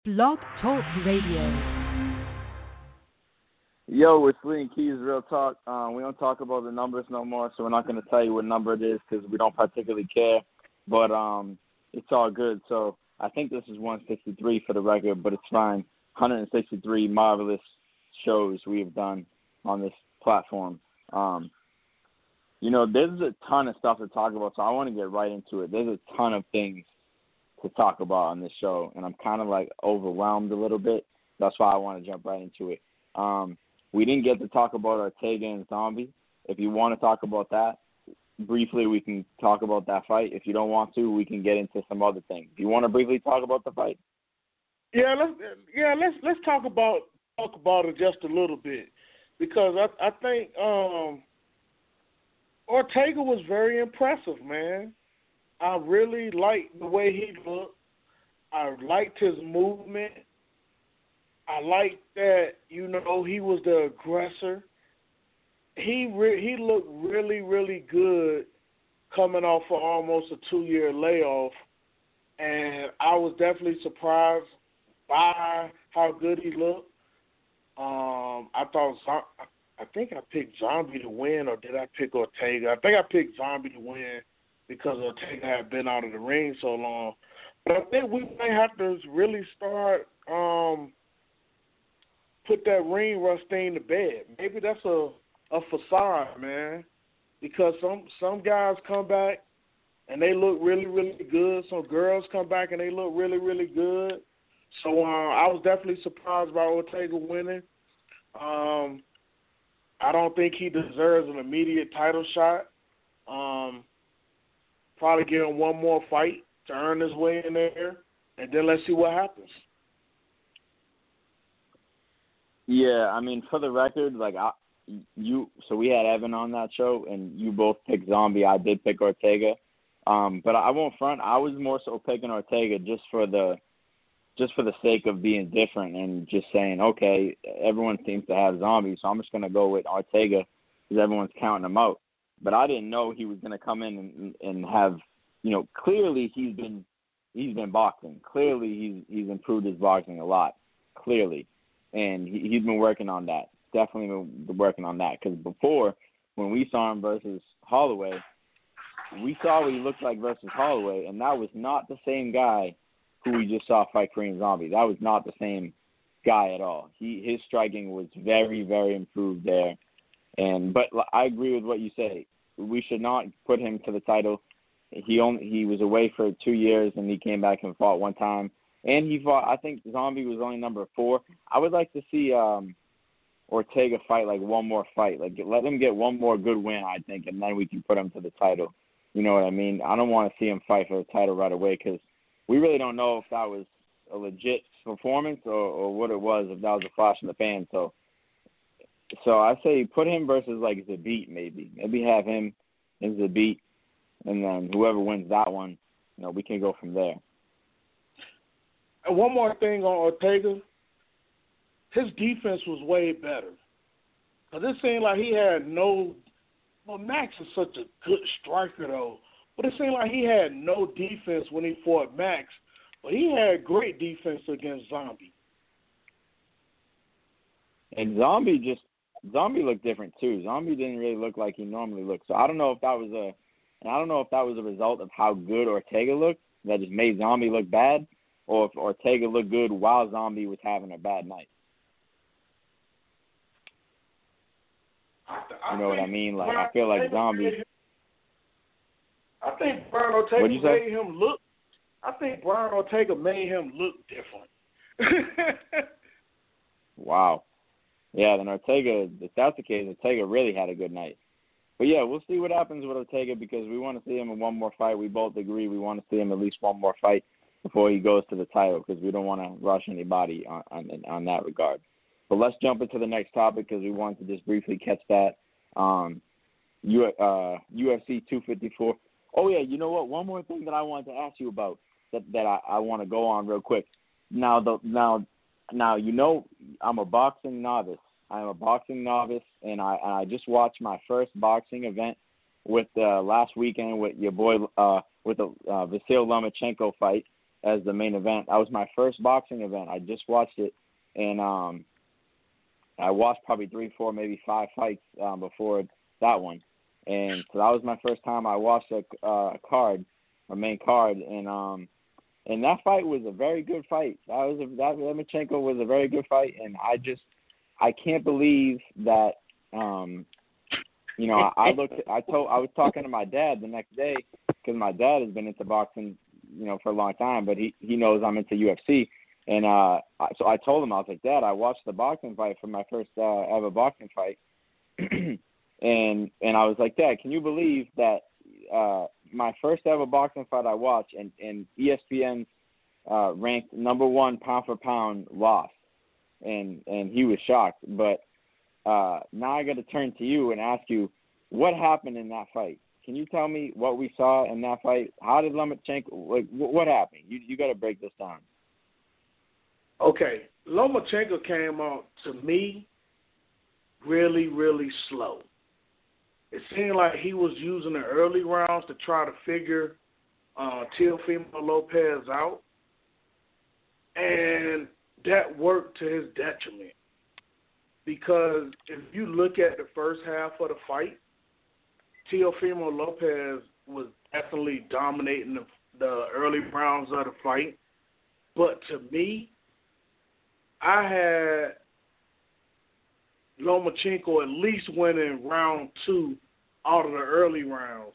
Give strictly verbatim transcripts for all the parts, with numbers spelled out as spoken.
Blog Talk Radio. Yo, it's Lee and Keys Real Talk. Um, we don't talk about the numbers no more, so we're not going to tell you what number it is because we don't particularly care. But um, it's all good. So I think this is one sixty-three for the record, but it's fine. one hundred sixty-three marvelous shows we have done on this platform. Um, you know, there's a ton of stuff to talk about, so I want to get right into it. There's a ton of things to talk about on this show, and I'm kind of like overwhelmed a little bit. That's why I want to jump right into it. Um, we didn't get to talk about Ortega and Zombie. If you want to talk about that, briefly we can talk about that fight. If you don't want to, we can get into some other things. Do you want to briefly talk about the fight? Yeah, let's yeah let's let's talk about talk about it just a little bit because I I think um, Ortega was very impressive, man. I really liked the way he looked. I liked his movement. I liked that, you know, he was the aggressor. He re- he looked really, really good coming off of almost a two-year layoff, and I was definitely surprised by how good he looked. Um, I thought I think I picked Zombie to win, or did I pick Ortega? I think I picked Zombie to win because Ortega had been out of the ring so long. But I think we may have to really start um, put that ring rust thing to bed. Maybe that's a, a facade, man, because some some guys come back and they look really, really good. Some girls come back and they look really, really good. So uh, I was definitely surprised by Ortega winning. Um, I don't think he deserves an immediate title shot. Um, probably give him one more fight to earn his way in there, and then let's see what happens. Yeah, I mean, for the record, like I, you, so we had Evan on that show, and you both picked Zombie. I did pick Ortega, um, but I won't front. I was more so picking Ortega just for the, just for the sake of being different and just saying, okay, everyone seems to have Zombie, so I'm just gonna go with Ortega because everyone's counting him out. But I didn't know he was gonna come in and, and have, you know, clearly he's been he's been boxing. Clearly he's he's improved his boxing a lot. Clearly. And he, he's been working on that. Definitely been working on that. Because before, when we saw him versus Holloway, we saw what he looked like versus Holloway, and that was not the same guy who we just saw fight Korean Zombie. That was not the same guy at all. He his striking was very, very improved there. And but I agree with what you say. We should not put him to the title. He only he was away for two years, and he came back and fought one time. And he fought, I think Zombie was only number four. I would like to see um, Ortega fight like one more fight. Like let him get one more good win, I think, and then we can put him to the title. You know what I mean? I don't want to see him fight for the title right away because we really don't know if that was a legit performance or, or what it was, if that was a flash in the pan. So, so I say put him versus like Zabit maybe. Maybe have him and Zabit, and then whoever wins that one, you know, we can go from there. And one more thing on Ortega, his defense was way better. Because it seemed like he had no – well, Max is such a good striker, though. But it seemed like he had no defense when he fought Max. But he had great defense against Zombie. And Zombie just – Zombie looked different, too. Zombie didn't really look like he normally looked. So I don't know if that was a – and I don't know if that was a result of how good Ortega looked that just made Zombie look bad, or if Ortega looked good while Zombie was having a bad night. You know what I mean? Like, I feel like Zombie. I think Brian Ortega made him look. I think Brian Ortega made him look different. Wow. Yeah, then Ortega, if that's the case, Ortega really had a good night. But yeah, we'll see what happens with Ortega because we want to see him in one more fight. We both agree we want to see him at least one more fight before he goes to the title because we don't want to rush anybody on, on on that regard. But let's jump into the next topic because we want to just briefly catch that. Um, U, uh, U F C two fifty-four. Oh, yeah, you know what? One more thing that I wanted to ask you about that, that I, I want to go on real quick. Now, the, now, now, you know I'm a boxing novice. I'm a boxing novice, and I, and I just watched my first boxing event with uh, last weekend with your boy, uh, with the uh, Vasyl Lomachenko fight. as the main event. That was my first boxing event. I just watched it, and um, I watched probably three, four, maybe five fights um, before that one. And so that was my first time I watched a, uh, a card, a main card, and um, and that fight was a very good fight. That was a, that Lomachenko was a very good fight, and I just I can't believe that. Um, you know, I, I looked. I told. I was talking to my dad the next day because my dad has been into boxing, you know, for a long time, but he he knows I'm into U F C, and uh, so I told him I was like, Dad, I watched the boxing fight for my first uh, ever boxing fight. And and I was like, Dad, can you believe that uh, my first ever boxing fight I watched and, and E S P N's uh, ranked number one pound for pound lost? And and he was shocked. But uh, now I got to turn to you and ask you, what happened in that fight? Can you tell me what we saw in that fight? How did Lomachenko, like, what happened? You you got to break this down. Okay, Lomachenko came out to me really, really slow. It seemed like he was using the early rounds to try to figure uh, Teofimo Lopez out, and that worked to his detriment. Because if you look at the first half of the fight, Teofimo Lopez was definitely dominating the, the early rounds of the fight. But to me, I had Lomachenko at least winning round two out of the early rounds.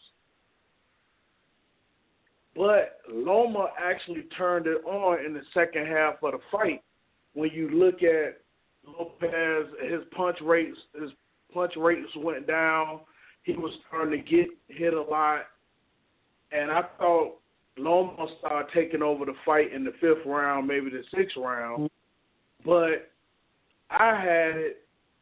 But Loma actually turned it on in the second half of the fight. When you look at Lopez, his punch rates, his punch rates went down. He was starting to get hit a lot. And I thought Loma started taking over the fight in the fifth round, maybe the sixth round. But I had it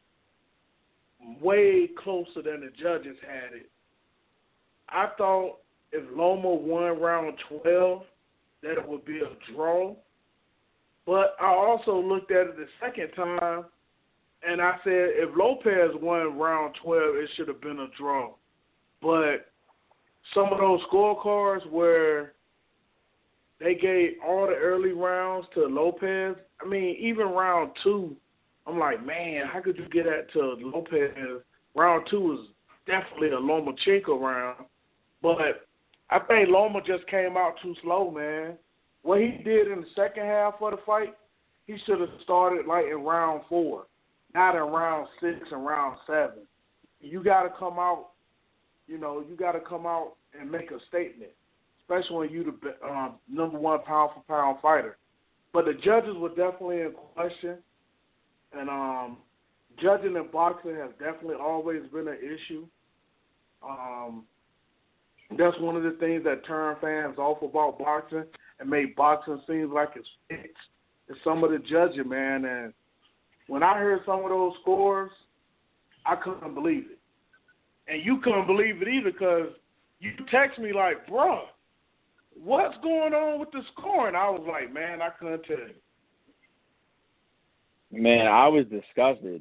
way closer than the judges had it. I thought if Loma won round twelve, that it would be a draw. But I also looked at it the second time, and I said if Lopez won round twelve, it should have been a draw. But some of those scorecards where they gave all the early rounds to Lopez, I mean, even round two, I'm like, man, how could you get that to Lopez? Round two was definitely a Lomachenko round. But I think Loma just came out too slow, man. What he did in the second half of the fight, he should have started like in round four, not in round six and round seven. You got to come out, you know, you got to come out and make a statement, especially when you're the um, number one pound-for-pound fighter. But the judges were definitely in question. And um, judging in boxing has definitely always been an issue. Um, that's one of the things that turned fans off about boxing and made boxing seem like it's fixed. It's some of the judging, man. And when I heard some of those scores, I couldn't believe it. And you couldn't believe it either because you text me like, bruh, what's going on with the scoring? I was like, man, I couldn't tell you. Man, I was disgusted.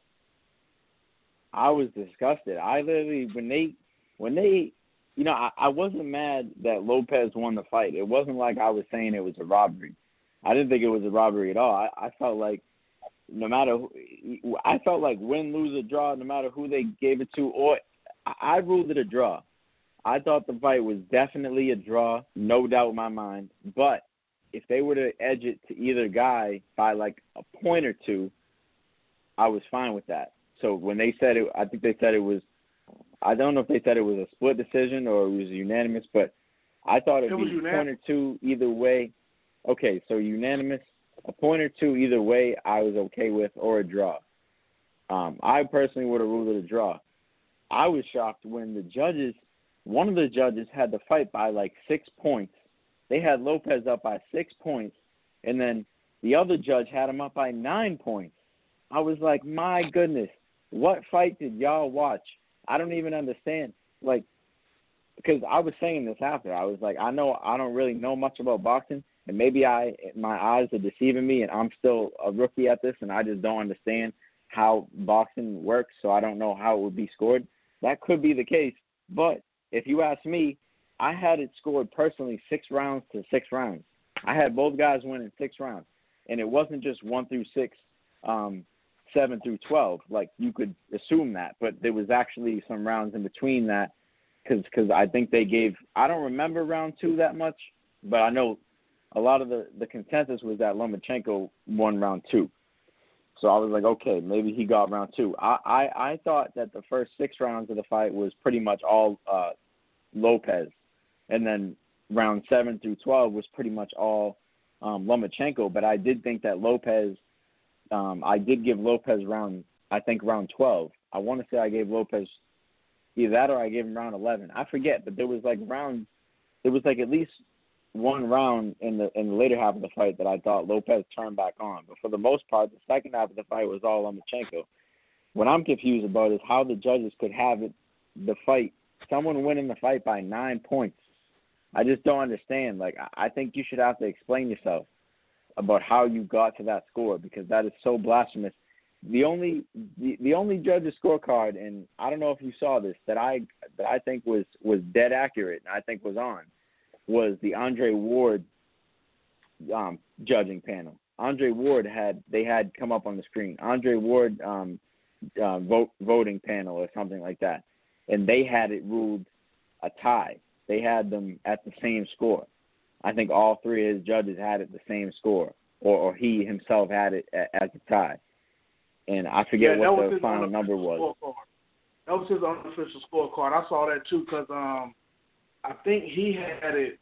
I was disgusted. I literally, when they, when they, you know, I, I wasn't mad that Lopez won the fight. It wasn't like I was saying it was a robbery. I didn't think it was a robbery at all. I, I felt like no matter, who, I felt like win, lose, or draw, no matter who they gave it to, or I, I ruled it a draw. I thought the fight was definitely a draw, no doubt in my mind. But if they were to edge it to either guy by like a point or two, I was fine with that. So when they said it, I think they said it was, I don't know if they said it was a split decision or it was unanimous, but I thought it would be a point or two either way. Okay, so unanimous, a point or two either way I was okay with, or a draw. Um, I personally would have ruled it a draw. I was shocked when the judges, one of the judges had the fight by like six points. They had Lopez up by six points, and then the other judge had him up by nine points. I was like, my goodness, what fight did y'all watch? I don't even understand. Like, because I was saying this after. I was like, I know I don't really know much about boxing, and maybe I my eyes are deceiving me, and I'm still a rookie at this, and I just don't understand how boxing works, so I don't know how it would be scored. That could be the case, but if you ask me, I had it scored personally six rounds to six rounds. I had both guys win in six rounds, and it wasn't just one through six, um, seven through twelve. Like you could assume that, but there was actually some rounds in between that, because because I think they gave. I don't remember round two that much, but I know a lot of the the consensus was that Lomachenko won round two. So I was like, okay, maybe he got round two. I, I, I thought that the first six rounds of the fight was pretty much all uh, Lopez. And then round seven through twelve was pretty much all um, Lomachenko. But I did think that Lopez, um, I did give Lopez round, I think round twelve. I want to say I gave Lopez either that or I gave him round eleven. I forget, but there was like round, there was like at least one round in the in the later half of the fight that I thought Lopez turned back on. But for the most part, the second half of the fight was all Lomachenko. What I'm confused about is how the judges could have it, the fight, someone winning the fight by nine points. I just don't understand. Like, I think you should have to explain yourself about how you got to that score, because that is so blasphemous. The only the, the only judge's scorecard, and I don't know if you saw this, that I that I think was, was dead accurate and I think was on, was the Andre Ward um, judging panel. Andre Ward had, they had come up on the screen, Andre Ward um, uh, vote, voting panel or something like that. And they had it ruled a tie. They had them at the same score. I think all three of his judges had it the same score, or, or he himself had it as a tie. And I forget yeah, what the final number was. Scorecard. That was his unofficial scorecard. I saw that too because um, I think he had it.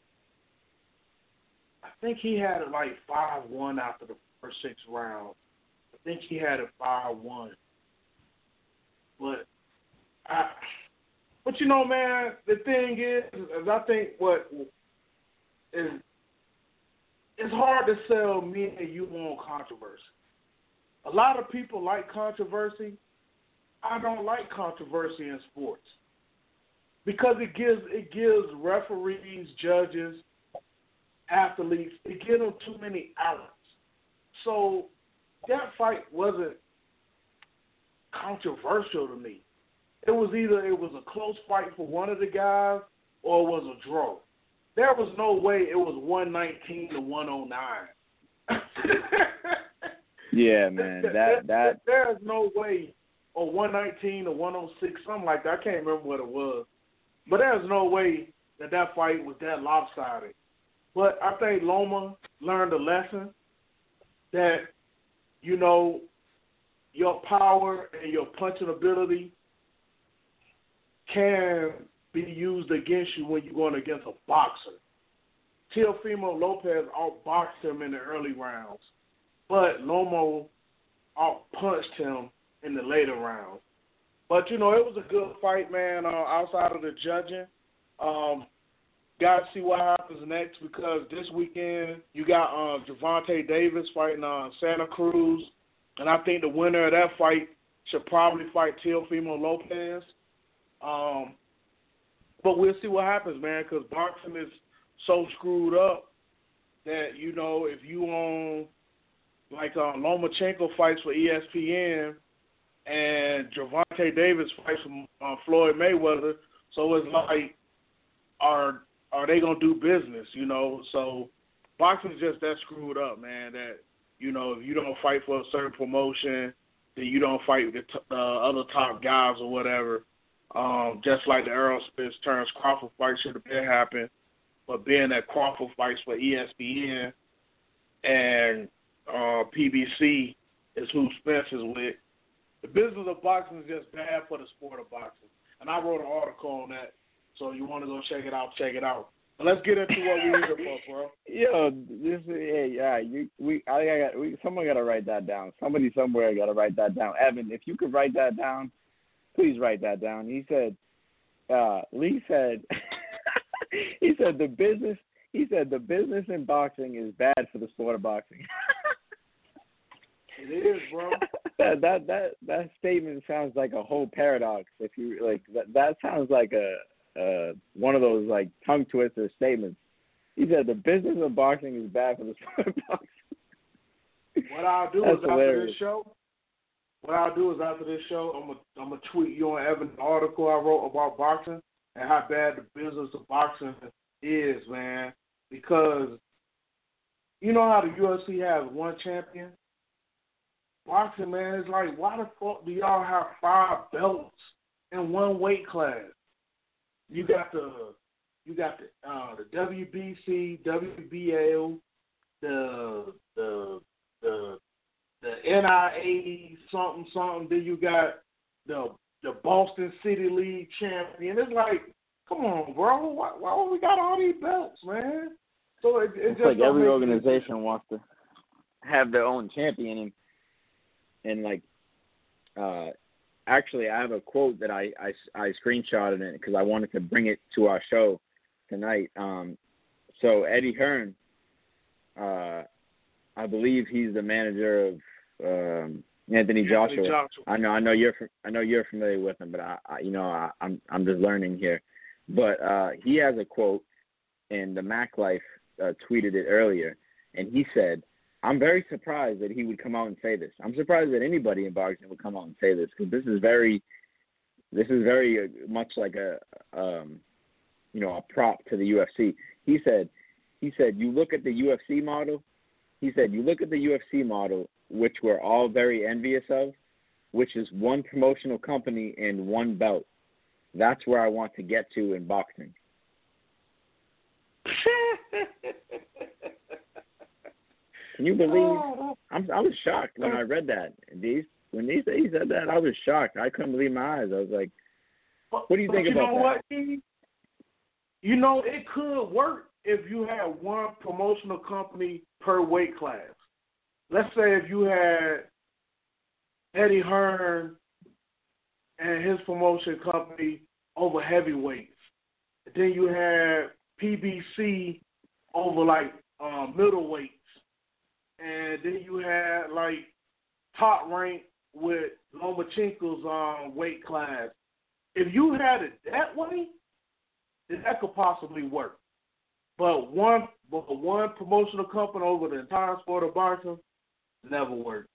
I think he had it like five one after the first six rounds. I think he had it five one. But I, but you know, man, the thing is, is I think what is it's hard to sell me and you on controversy. A lot of people like controversy. I don't like controversy in sports because it gives it gives referees, judges, athletes, it gives them too many outlets. So that fight wasn't controversial to me. It was either it was a close fight for one of the guys or it was a draw. There was no way it was one nineteen to one oh nine. Yeah, man, that that there is no way, or one nineteen or one oh six, something like that. I can't remember what it was, but there's no way that that fight was that lopsided. But I think Loma learned a lesson that, you know, your power and your punching ability can be used against you when you're going against a boxer. Teofimo Lopez outboxed him in the early rounds, but Loma outpunched him in the later rounds. But, you know, it was a good fight, man, uh, outside of the judging. Um, got to see what happens next because this weekend you got uh, Gervonta Davis fighting uh, Santa Cruz, and I think the winner of that fight should probably fight Teofimo Lopez. Um, but we'll see what happens, man, because boxing is so screwed up that, you know, if you own, like uh, Lomachenko fights for E S P N and Gervonta Davis fights for uh, Floyd Mayweather, so it's like, are are they going to do business, you know? So boxing is just that screwed up, man, that, you know, if you don't fight for a certain promotion, then you don't fight the t- uh, other top guys or whatever. Um, just like the Errol Spence Terrence Crawford fight should have been happening, but being that Crawford fights for E S P N and uh, P B C is who Spence is with, the business of boxing is just bad for the sport of boxing. And I wrote an article on that, so you want to go check it out, check it out. But let's get into what we're here for, bro. Yo, this hey, yeah, you we I think I got we someone got to write that down. Somebody somewhere got to write that down. Evan, if you could write that down, please write that down. He said, uh, Lee said, he said the business. He said the business in boxing is bad for the sport of boxing. It is, bro. that that that that statement sounds like a whole paradox. If you like, that that sounds like a uh one of those like tongue twister statements. He said the business of boxing is bad for the sport of boxing. What I'll do That's is hilarious. after this show. What I'll do is after this show, I'm gonna I'm gonna tweet you on Evan's article I wrote about boxing and how bad the business of boxing is, man. Because You know how the U F C has one champion? Boxing, man, it's like, why the fuck do y'all have five belts in one weight class? You got the, you got the, uh, the W B C, W B L, the, the, the, the N I A something something. Then you got the, the Boston City League champion. It's like, come on, bro, why, why we got all these belts, man? So it, it it's just like every make organization it. wants to have their own champion, and and like, uh, actually, I have a quote that I I, I screenshotted it because I wanted to bring it to our show tonight. Um, so Eddie Hearn, uh, I believe he's the manager of um, Anthony Joshua. Anthony Joshua. I know I know you're I know you're familiar with him, but I, I you know I, I'm I'm just learning here. But uh, he has a quote, and the Mac Life uh, tweeted it earlier, and he said, I'm very surprised that he would come out and say this. I'm surprised that anybody in boxing would come out and say this, because this is very, this is very uh, much like a, um, you know, a prop to the U F C. He said, he said, you look at the U F C model. He said, you look at the U F C model, which we're all very envious of, which is one promotional company and one belt. That's where I want to get to in boxing. Can you believe? I'm, I was shocked when I read that. These when he said, he said that, I was shocked. I couldn't believe my eyes. I was like, "What do you but think you about know that?" What? You know, it could work if you had one promotional company per weight class. Let's say if you had Eddie Hearn and his promotion company over heavyweights, then you had P B C over like um, middleweights. And then you had like Top Rank with Lomachenko's um, weight class. If you had it that way, then that could possibly work. But one, but one promotional company over the entire sport of boxing never worked.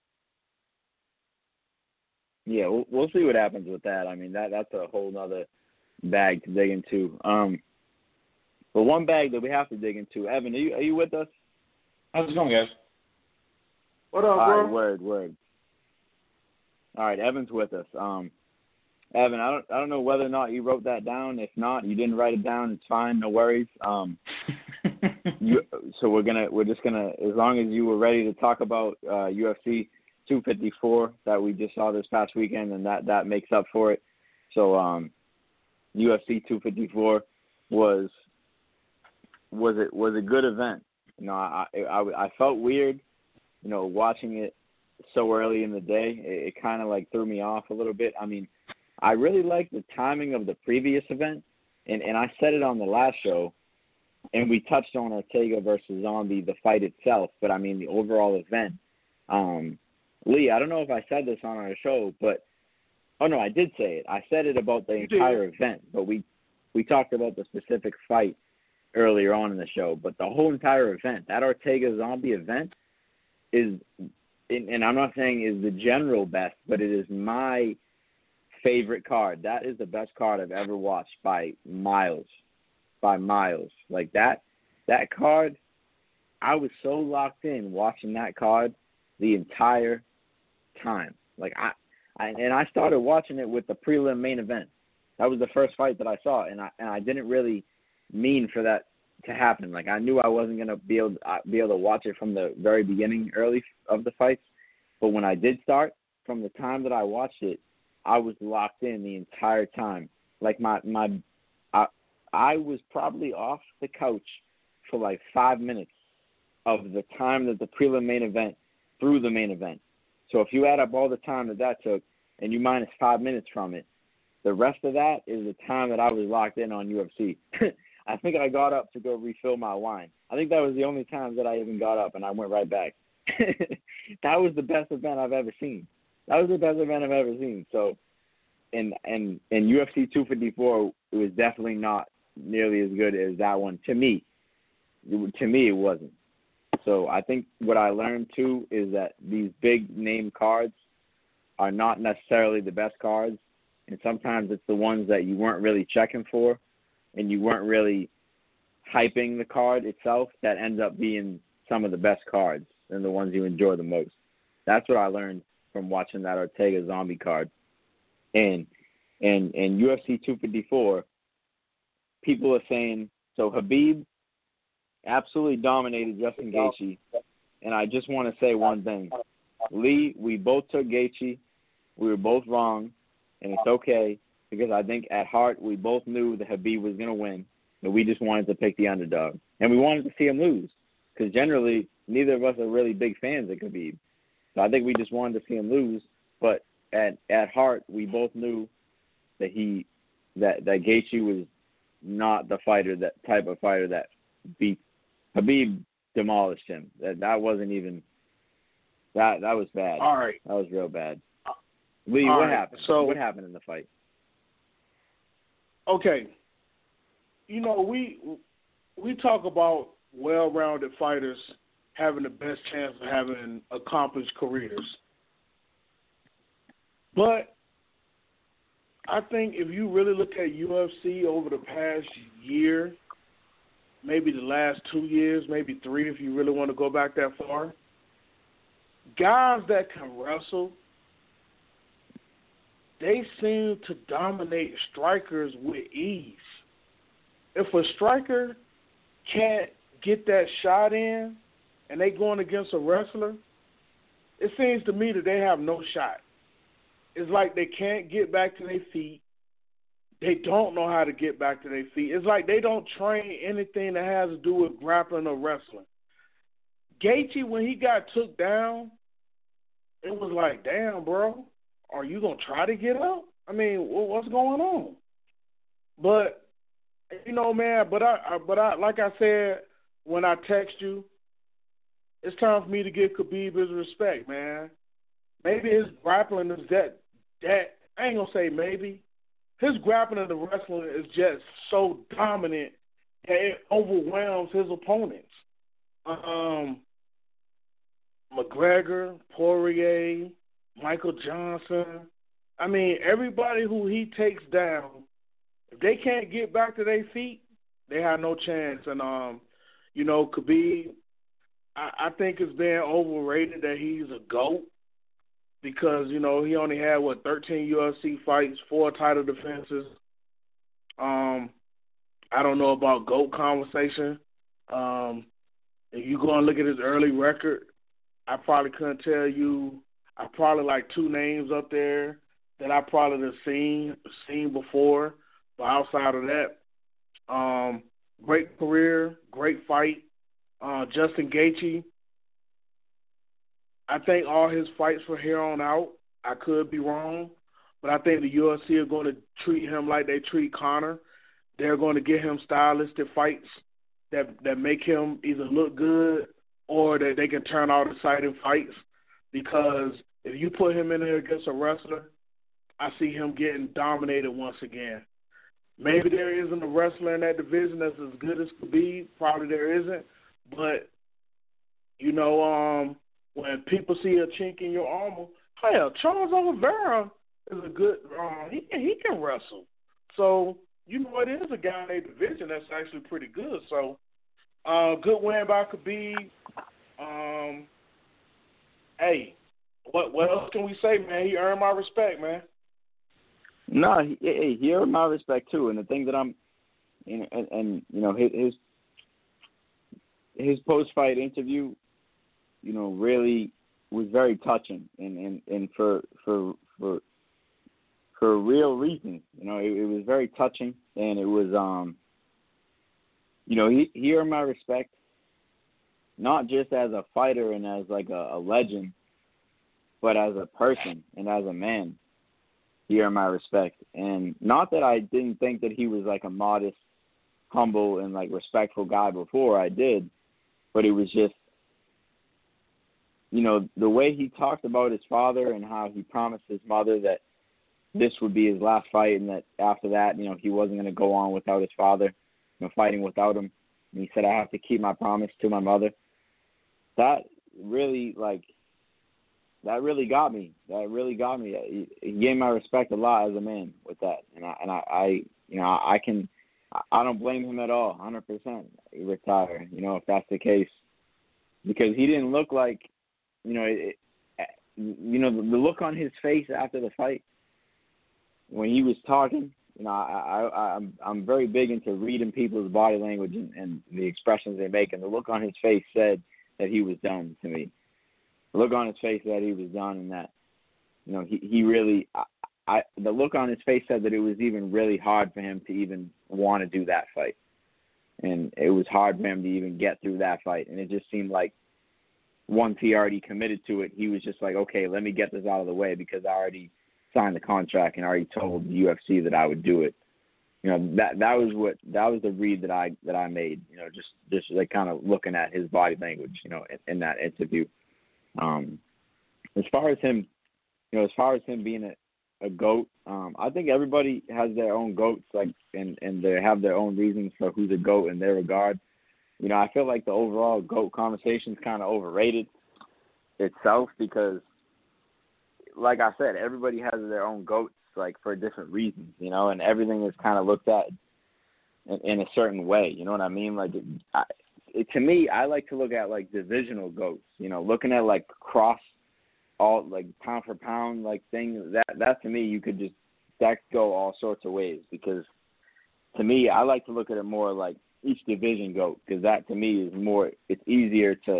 Yeah, we'll, we'll see what happens with that. I mean, that that's a whole nother bag to dig into. Um, but one bag that we have to dig into, Evan, are you are you with us? How's it going, guys? What up, All bro? right, word, word. All right, Evan's with us. Um, Evan, I don't I don't know whether or not you wrote that down. If not, you didn't write it down. It's fine, no worries. Um, you, so we're gonna we're just gonna as long as you were ready to talk about uh, U F C two fifty-four that we just saw this past weekend, and that, that makes up for it. So um, U F C two fifty-four was was it was a good event. You know, I I, I felt weird, you know, watching it so early in the day. It, it kind of like threw me off a little bit. I mean, I really liked the timing of the previous event, and, and I said it on the last show, and we touched on Ortega versus Zombie, the fight itself, but I mean the overall event. Um, Lee, I don't know if I said this on our show, but oh no, I did say it. I said it about the You entire did. event, but we we talked about the specific fight earlier on in the show. But the whole entire event, that Ortega Zombie event, is, and I'm not saying is the general best, but it is my favorite card. That is the best card I've ever watched by miles, by miles. Like that, that card, I was so locked in watching that card the entire time. Like I, I, and I started watching it with the prelim main event. That was the first fight that I saw, and I and I didn't really mean for that to happen. Like I knew I wasn't gonna be able uh, be able to watch it from the very beginning, early of the fights. But when I did start, from the time that I watched it, I was locked in the entire time. Like my my, I I was probably off the couch for like five minutes of the time that the prelim main event through the main event. So if you add up all the time that that took and you minus five minutes from it, the rest of that is the time that I was locked in on U F C. I think I got up to go refill my wine. I think that was the only time that I even got up, and I went right back. That was the best event I've ever seen. That was the best event I've ever seen. So, and and and U F C two fifty-four, it was definitely not nearly as good as that one to me. To me, it wasn't. So I think what I learned, too, is that these big-name cards are not necessarily the best cards, and sometimes it's the ones that you weren't really checking for and you weren't really hyping the card itself that ends up being some of the best cards and the ones you enjoy the most. That's what I learned from watching that Ortega Zombie card. And and and U F C two fifty-four, people are saying, so Khabib absolutely dominated Justin Gaethje, and I just want to say one thing. Lee, we both took Gaethje. We were both wrong, and it's okay, because I think at heart we both knew that Khabib was going to win, but we just wanted to pick the underdog. And we wanted to see him lose, because generally neither of us are really big fans of Khabib. So I think we just wanted to see him lose, but at at heart we both knew that he that, that Gaethje was not the fighter, that type of fighter that beat Khabib. Demolished him. That that wasn't even that that was bad. All right. That was real bad. Lee, All what right. happened? So what happened in the fight? Okay. You know, we we talk about well-rounded fighters having the best chance of having accomplished careers. But I think if you really look at U F C over the past year, maybe the last two years, maybe three if you really want to go back that far, guys that can wrestle, they seem to dominate strikers with ease. If a striker can't get that shot in and they going against a wrestler, it seems to me that they have no shot. It's like they can't get back to their feet. They don't know how to get back to their feet. It's like they don't train anything that has to do with grappling or wrestling. Gaethje, when he got took down, it was like, damn, bro, are you going to try to get up? I mean, what's going on? But, you know, man, but I, I but I, like I said, when I text you, it's time for me to give Khabib his respect, man. Maybe his grappling is that, that I ain't going to say maybe. His grappling and the wrestling is just so dominant that it overwhelms his opponents. Um, McGregor, Poirier, Michael Johnson. I mean, everybody who he takes down, if they can't get back to their feet, they have no chance. And, um, you know, Khabib, I, I think it's been overrated that he's a GOAT. Because, you know, he only had, what, thirteen U F C fights, four title defenses. Um, I don't know about GOAT conversation. Um, if you go and look at his early record, I probably couldn't tell you. I probably like two names up there that I probably have seen seen before. But outside of that, um, great career, great fight. Uh, Justin Gaethje, I think all his fights from here on out, I could be wrong, but I think the U F C are going to treat him like they treat Conor. They're going to get him stylistic fights that that make him either look good or that they can turn out exciting fights. Because if you put him in there against a wrestler, I see him getting dominated once again. Maybe there isn't a wrestler in that division that's as good as Khabib. Probably there isn't. But, you know, um, when people see a chink in your armor, hell, Charles Oliveira is a good um, – he, he can wrestle. So, you know, it is a guy in their division that's actually pretty good. So, uh, good win by Khabib. Um, hey, what what else can we say, man? He earned my respect, man. No, he, he he earned my respect too. And the thing that I'm, you know, and, and you know, his his, his post fight interview, you know, really was very touching, and, and, and for for for for real reasons. You know, it, it was very touching, and it was um, you know, he he earned my respect, not just as a fighter and as like a, a legend, but as a person and as a man. He earned my respect. And not that I didn't think that he was like a modest, humble, and like respectful guy before. I did. But it was just, you know, the way he talked about his father and how he promised his mother that this would be his last fight and that after that, you know, he wasn't going to go on without his father, you know, fighting without him. And he said, I have to keep my promise to my mother. That really, like, that really got me. That really got me. He, he gave my respect a lot as a man with that. And I, and I, I you know, I can, I don't blame him at all, one hundred percent. He retire. You know, if that's the case, because he didn't look like, you know, it, it, you know, the, the look on his face after the fight when he was talking. You know, I, I, I'm I'm very big into reading people's body language and, and the expressions they make, and the look on his face said that he was done to me. The look on his face said he was done, and that, you know, he he really, I, I the look on his face said that it was even really hard for him to even want to do that fight, and it was hard for him to even get through that fight, and it just seemed like once he already committed to it, he was just like, okay, let me get this out of the way because I already signed the contract and already told the U F C that I would do it. You know, that that was what that was the read that I that I made. You know, just just like kind of looking at his body language. You know, in, in that interview. Um, as far as him, you know, as far as him being a, a goat, um, I think everybody has their own goats, like, and and they have their own reasons for who's a goat in their regard. You know, I feel like the overall GOAT conversation is kind of overrated itself because, like I said, everybody has their own GOATs, like, for different reasons, you know, and everything is kind of looked at in, in a certain way, you know what I mean? Like, it, I, it, to me, I like to look at, like, divisional GOATs, you know, looking at, like, cross all, like, pound for pound, like, things. That, that to me, you could just, that could go all sorts of ways because, to me, I like to look at it more like each division GOAT because that, to me, is more, it's easier to,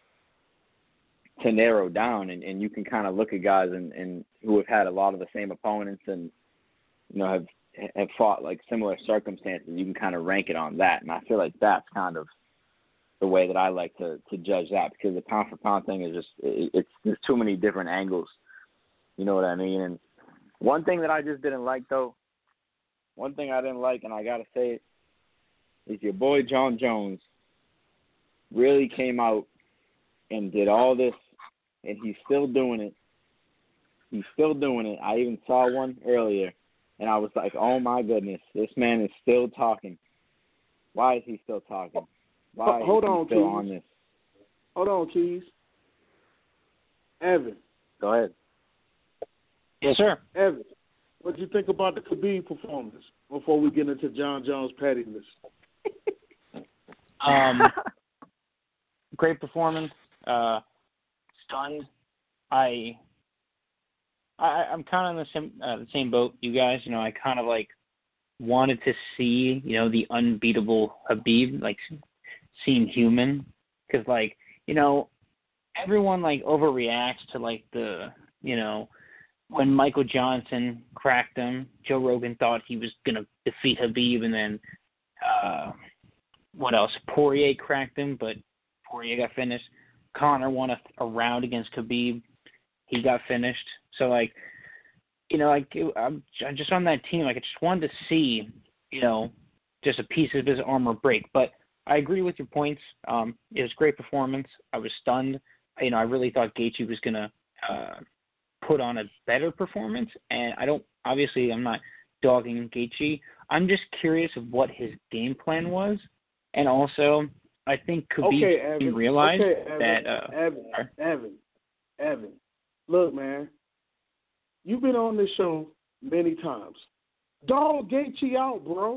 to narrow down, and, and you can kind of look at guys and, and who have had a lot of the same opponents and, you know, have have fought like similar circumstances. You can kind of rank it on that, and I feel like that's kind of the way that I like to, to judge that because the pound for pound thing is just it, it's there's too many different angles. You know what I mean? And one thing that I just didn't like though, one thing I didn't like, and I gotta say it, is your boy Jon Jones really came out and did all this. And he's still doing it. He's still doing it. I even saw one earlier, and I was like, oh, my goodness, this man is still talking. Why is he still talking? Why Hold is he on, still Keys. on this? Hold on, Keys. Evan. Go ahead. Yes, sir. Evan, what do you think about the Khabib performance before we get into Jon Jones' pettiness? Um, great performance. Uh, stunned. I, I, I'm kind of in the same, uh, the same boat you guys. You know, I kind of like wanted to see, you know, the unbeatable Khabib, like seem human, because like, you know, everyone like overreacts to like the, you know, when Michael Johnson cracked him, Joe Rogan thought he was gonna defeat Khabib, and then uh, what else? Poirier cracked him, but Poirier got finished. Conor won a, a round against Khabib. He got finished. So, like, you know, like, I'm just on that team. Like, I just wanted to see, you know, just a piece of his armor break. But I agree with your points. Um, it was a great performance. I was stunned. You know, I really thought Gaethje was going to uh, put on a better performance. And I don't, obviously, I'm not dogging Gaethje. I'm just curious of what his game plan was. And also, I think Khabib okay, Evan. realized okay, Evan. that uh, Evan, Evan, Evan, look, man, you've been on this show many times. Dog Gaethje out, bro.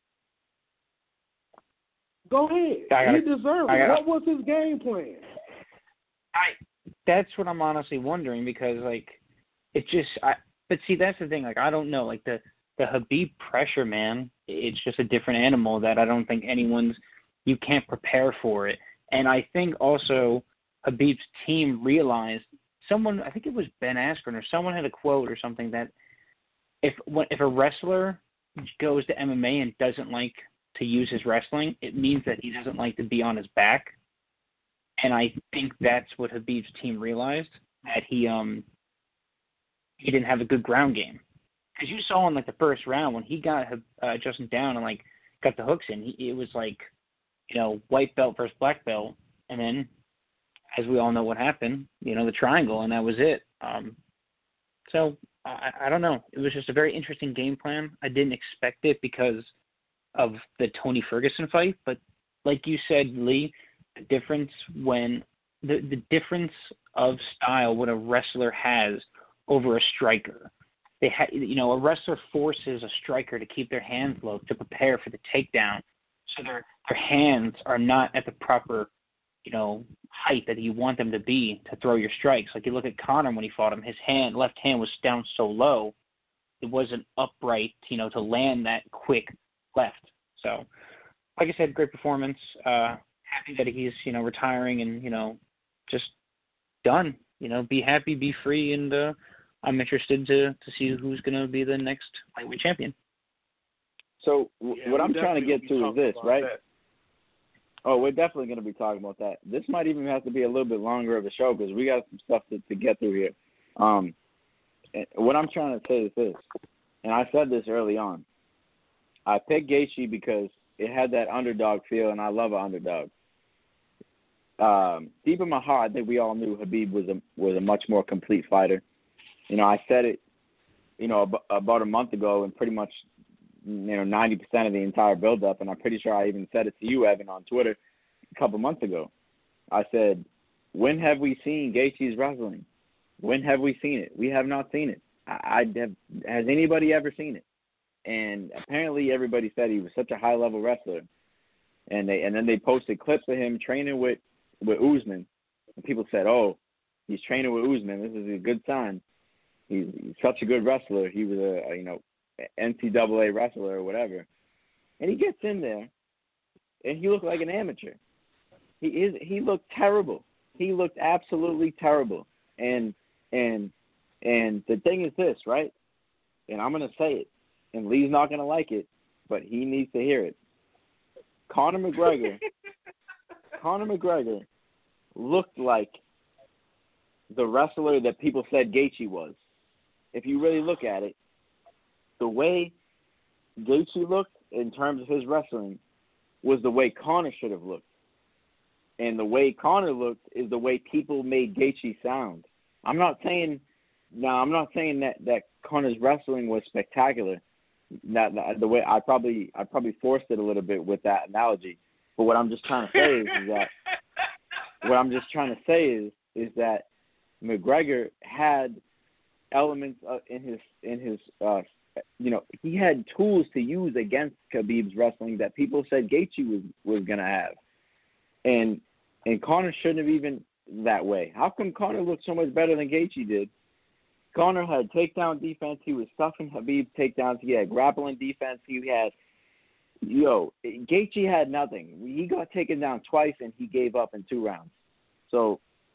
Go ahead. Gotta, he deserved it. What was his game plan? I. That's what I'm honestly wondering because, like, it just. I. But see, that's the thing. Like, I don't know. Like the the Khabib pressure, man. It's just a different animal that I don't think anyone's. You can't prepare for it. And I think also Khabib's team realized someone, I think it was Ben Askren or someone had a quote or something that if if a wrestler goes to M M A and doesn't like to use his wrestling, it means that he doesn't like to be on his back. And I think that's what Khabib's team realized, that he um he didn't have a good ground game. Because you saw in like the first round when he got uh, Justin down and like got the hooks in, he, it was like, you know, white belt versus black belt, and then, as we all know what happened, you know, the triangle, and that was it. Um, so, I, I don't know. It was just a very interesting game plan. I didn't expect it because of the Tony Ferguson fight, but like you said, Lee, the difference when, the, the difference of style what a wrestler has over a striker. They ha- you know, a wrestler forces a striker to keep their hands low to prepare for the takedown. So their their hands are not at the proper you know, height that you want them to be to throw your strikes. Like you look at Conor when he fought him, his hand, left hand was down so low, it wasn't upright, you know, to land that quick left. So, like I said, great performance. Uh, happy that he's, you know, retiring and, you know, just done. You know, be happy, be free, and uh, I'm interested to, to see who's going to be the next lightweight champion. So w- Yeah, what we I'm trying to get definitely to will is be this, talking right? about that. Oh, we're definitely going to be talking about that. This might even have to be a little bit longer of a show because we got some stuff to, to get through here. Um, and what I'm trying to say is this, and I said this early on. I picked Gaethje because it had that underdog feel, and I love an underdog. Um, deep in my heart, I think we all knew Khabib was a was a much more complete fighter. You know, I said it, you know, ab- about a month ago, and pretty much, you know, ninety percent of the entire build-up, and I'm pretty sure I even said it to you, Evan, on Twitter a couple months ago. I said, when have we seen Gaethje's wrestling? When have we seen it? We have not seen it. I, I have, has anybody ever seen it? And apparently everybody said he was such a high-level wrestler. And they and then they posted clips of him training with, with Usman. And people said, oh, he's training with Usman. This is a good sign. He's, he's such a good wrestler. He was a, a, you know, N C double A wrestler or whatever. And he gets in there, and he looked like an amateur. He is. He looked terrible. He looked absolutely terrible. And and and the thing is this, right? And I'm going to say it, and Lee's not going to like it, but he needs to hear it. Conor McGregor, Conor McGregor looked like the wrestler that people said Gaethje was. If you really look at it, the way Gaethje looked in terms of his wrestling was the way Conor should have looked. And the way Conor looked is the way people made Gaethje sound. I'm not saying now I'm not saying that, that Conor's wrestling was spectacular. That, that the way I probably I probably forced it a little bit with that analogy. But what I'm just trying to say is, is that what I'm just trying to say is is that McGregor had elements uh, in his in his uh, you know, he had tools to use against Khabib's wrestling that people said Gaethje was was gonna have, and and Conor shouldn't have even that way. How come Conor looked so much better than Gaethje did? Conor had takedown defense. He was stuffing Khabib's takedowns. He had grappling defense. He had, yo, Gaethje had nothing. He got taken down twice and he gave up in two rounds. So,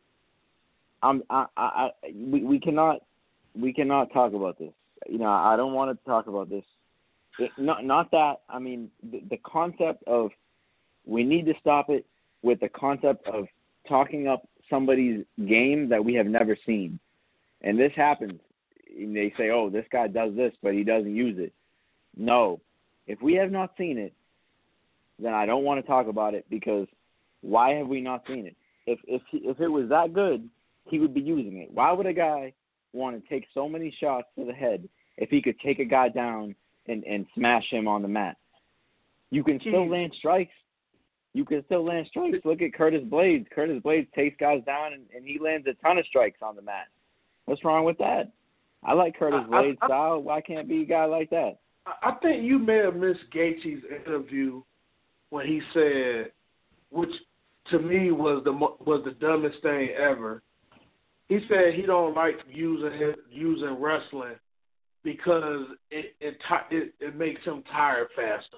I'm I I, I we, we cannot we cannot talk about this. You know, I don't want to talk about this. It, not, not that. I mean, the, the concept of we need to stop it with the concept of talking up somebody's game that we have never seen. And this happens. And they say, oh, this guy does this, but he doesn't use it. No. If we have not seen it, then I don't want to talk about it because why have we not seen it? If if he, if it was that good, he would be using it. Why would a guy want to take so many shots to the head if he could take a guy down and, and smash him on the mat? You can still land strikes. You can still land strikes. Look at Curtis Blades. Curtis Blades takes guys down, and, and he lands a ton of strikes on the mat. What's wrong with that? I like Curtis I, Blades' I, I, style. Why can't be a guy like that? I think you may have missed Gaethje's interview when he said, which to me was the was the dumbest thing ever. He said he don't like using his, using wrestling because it it, it it makes him tired faster.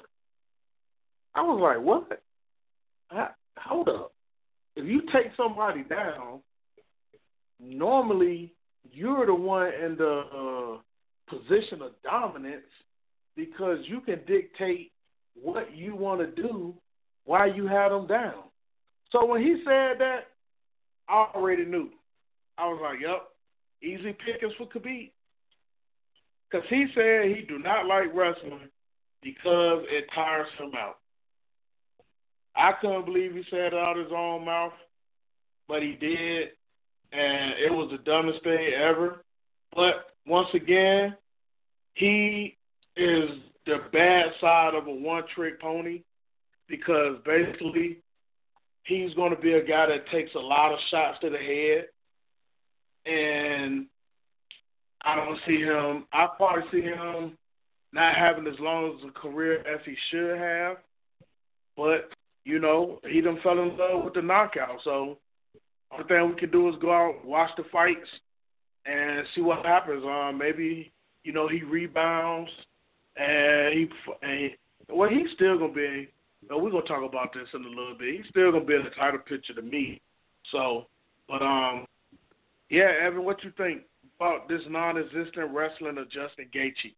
I was like, what? I, hold up. If you take somebody down, normally you're the one in the uh, position of dominance because you can dictate what you want to do while you have them down. So when he said that, I already knew. I was like, yep, easy pickings for Khabib. Because he said he do not like wrestling because it tires him out. I couldn't believe he said it out of his own mouth, but he did, and it was the dumbest thing ever. But once again, he is the bad side of a one-trick pony because basically he's going to be a guy that takes a lot of shots to the head, and I don't see him, I probably see him not having as long as a career as he should have, but you know, he done fell in love with the knockout. So only thing we can do is go out, watch the fights, and see what happens. Um, maybe, you know, he rebounds, and he, and he well, he's still gonna be. Well, we're gonna talk about this in a little bit. He's still gonna be in the title picture to me. So, but um, yeah, Evan, what you think about this non-existent wrestling of Justin Gaethje?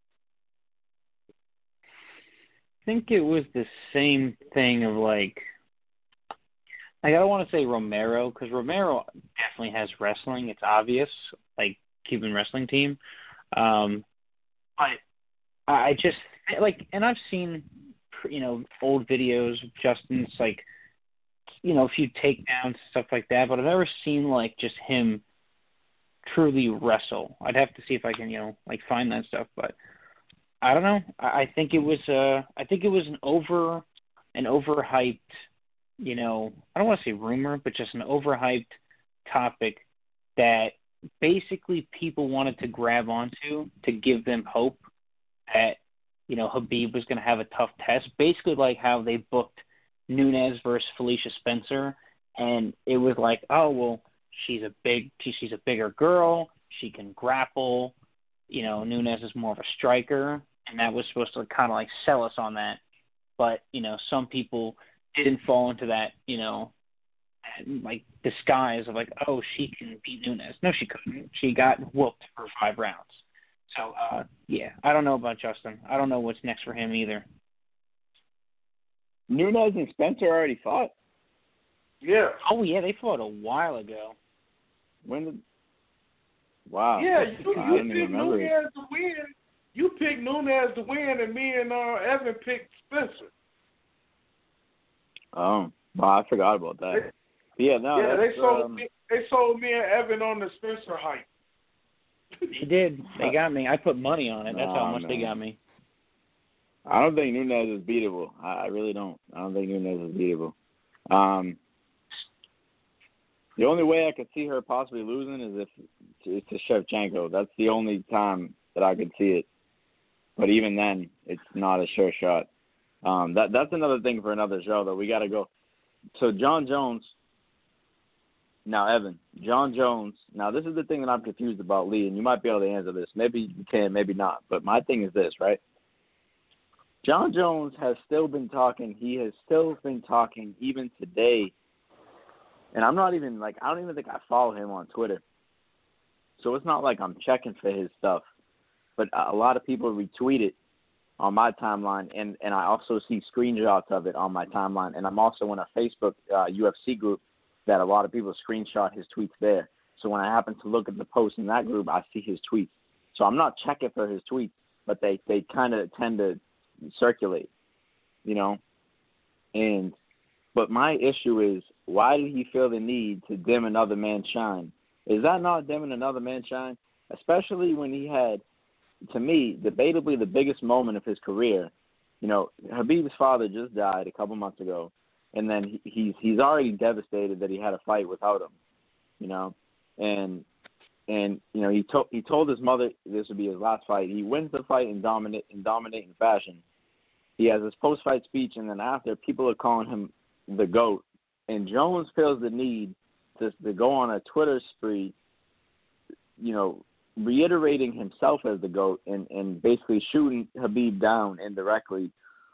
I think it was the same thing of like, like I don't want to say Romero, because Romero definitely has wrestling. It's obvious, like Cuban wrestling team. Um, but I just like, and I've seen, you know, old videos of Justin's, like, you know, a few takedowns, stuff like that. But I've never seen like just him truly wrestle. I'd have to see if I can, you know, like find that stuff. But I don't know. I, I think it was, uh, I think it was an over, an overhyped, you know, I don't want to say rumor, but just an overhyped topic that basically people wanted to grab onto to give them hope that, you know, Khabib was going to have a tough test. Basically like how they booked Nunes versus Felicia Spencer, and it was like, oh, well, she's a big, she's a bigger girl, she can grapple, you know, Nunes is more of a striker, and that was supposed to kind of like sell us on that. But, you know, some people didn't fall into that, you know, like disguise of like, oh, she can beat Nunes. No, she couldn't. She got whooped for five rounds. So, uh, yeah, I don't know about Justin. I don't know what's next for him either. Nunes and Spencer already fought? Yeah. Oh, yeah, they fought a while ago. When did... Wow. Yeah, you, I you didn't picked even remember Nunes it. to win. You picked Nunes to win, and me and uh, Evan picked Spencer. Oh, wow, I forgot about that. But yeah, no, yeah, they sold um, me. They sold me and Evan on the Spencer hype. They did. They got me. I put money on it. That's how Nah, much man. they got me. I don't think Nunes is beatable. I, I really don't. I don't think Nunes is beatable. Um, the only way I could see her possibly losing is if it's to Shevchenko. That's the only time that I could see it. But even then, it's not a sure shot. Um, that that's another thing for another show, though. We got to go. So John Jones. Now, Evan, John Jones. Now, this is the thing that I'm confused about, Lee, and you might be able to answer this. Maybe you can, maybe not. But my thing is this, right? John Jones has still been talking. He has still been talking even today. And I'm not even, like, I don't even think I follow him on Twitter. So it's not like I'm checking for his stuff. But a lot of people retweet it on my timeline, and, and I also see screenshots of it on my timeline. And I'm also in a Facebook uh, U F C group that a lot of people screenshot his tweets there. So when I happen to look at the post in that group, I see his tweets. So I'm not checking for his tweets, but they, they kind of tend to circulate, you know. And but my issue is, why did he feel the need to dim another man's shine? Is that not dimming another man's shine? Especially when he had, to me, debatably the biggest moment of his career. You know, Khabib's father just died a couple months ago, and then he, he's he's already devastated that he had a fight without him. You know, and and you know he told he told his mother this would be his last fight. He wins the fight in dominant in dominating fashion. He has his post-fight speech, and then after, people are calling him the GOAT. And Jones feels the need to, to go on a Twitter spree, you know, reiterating himself as the GOAT and, and basically shooting Khabib down indirectly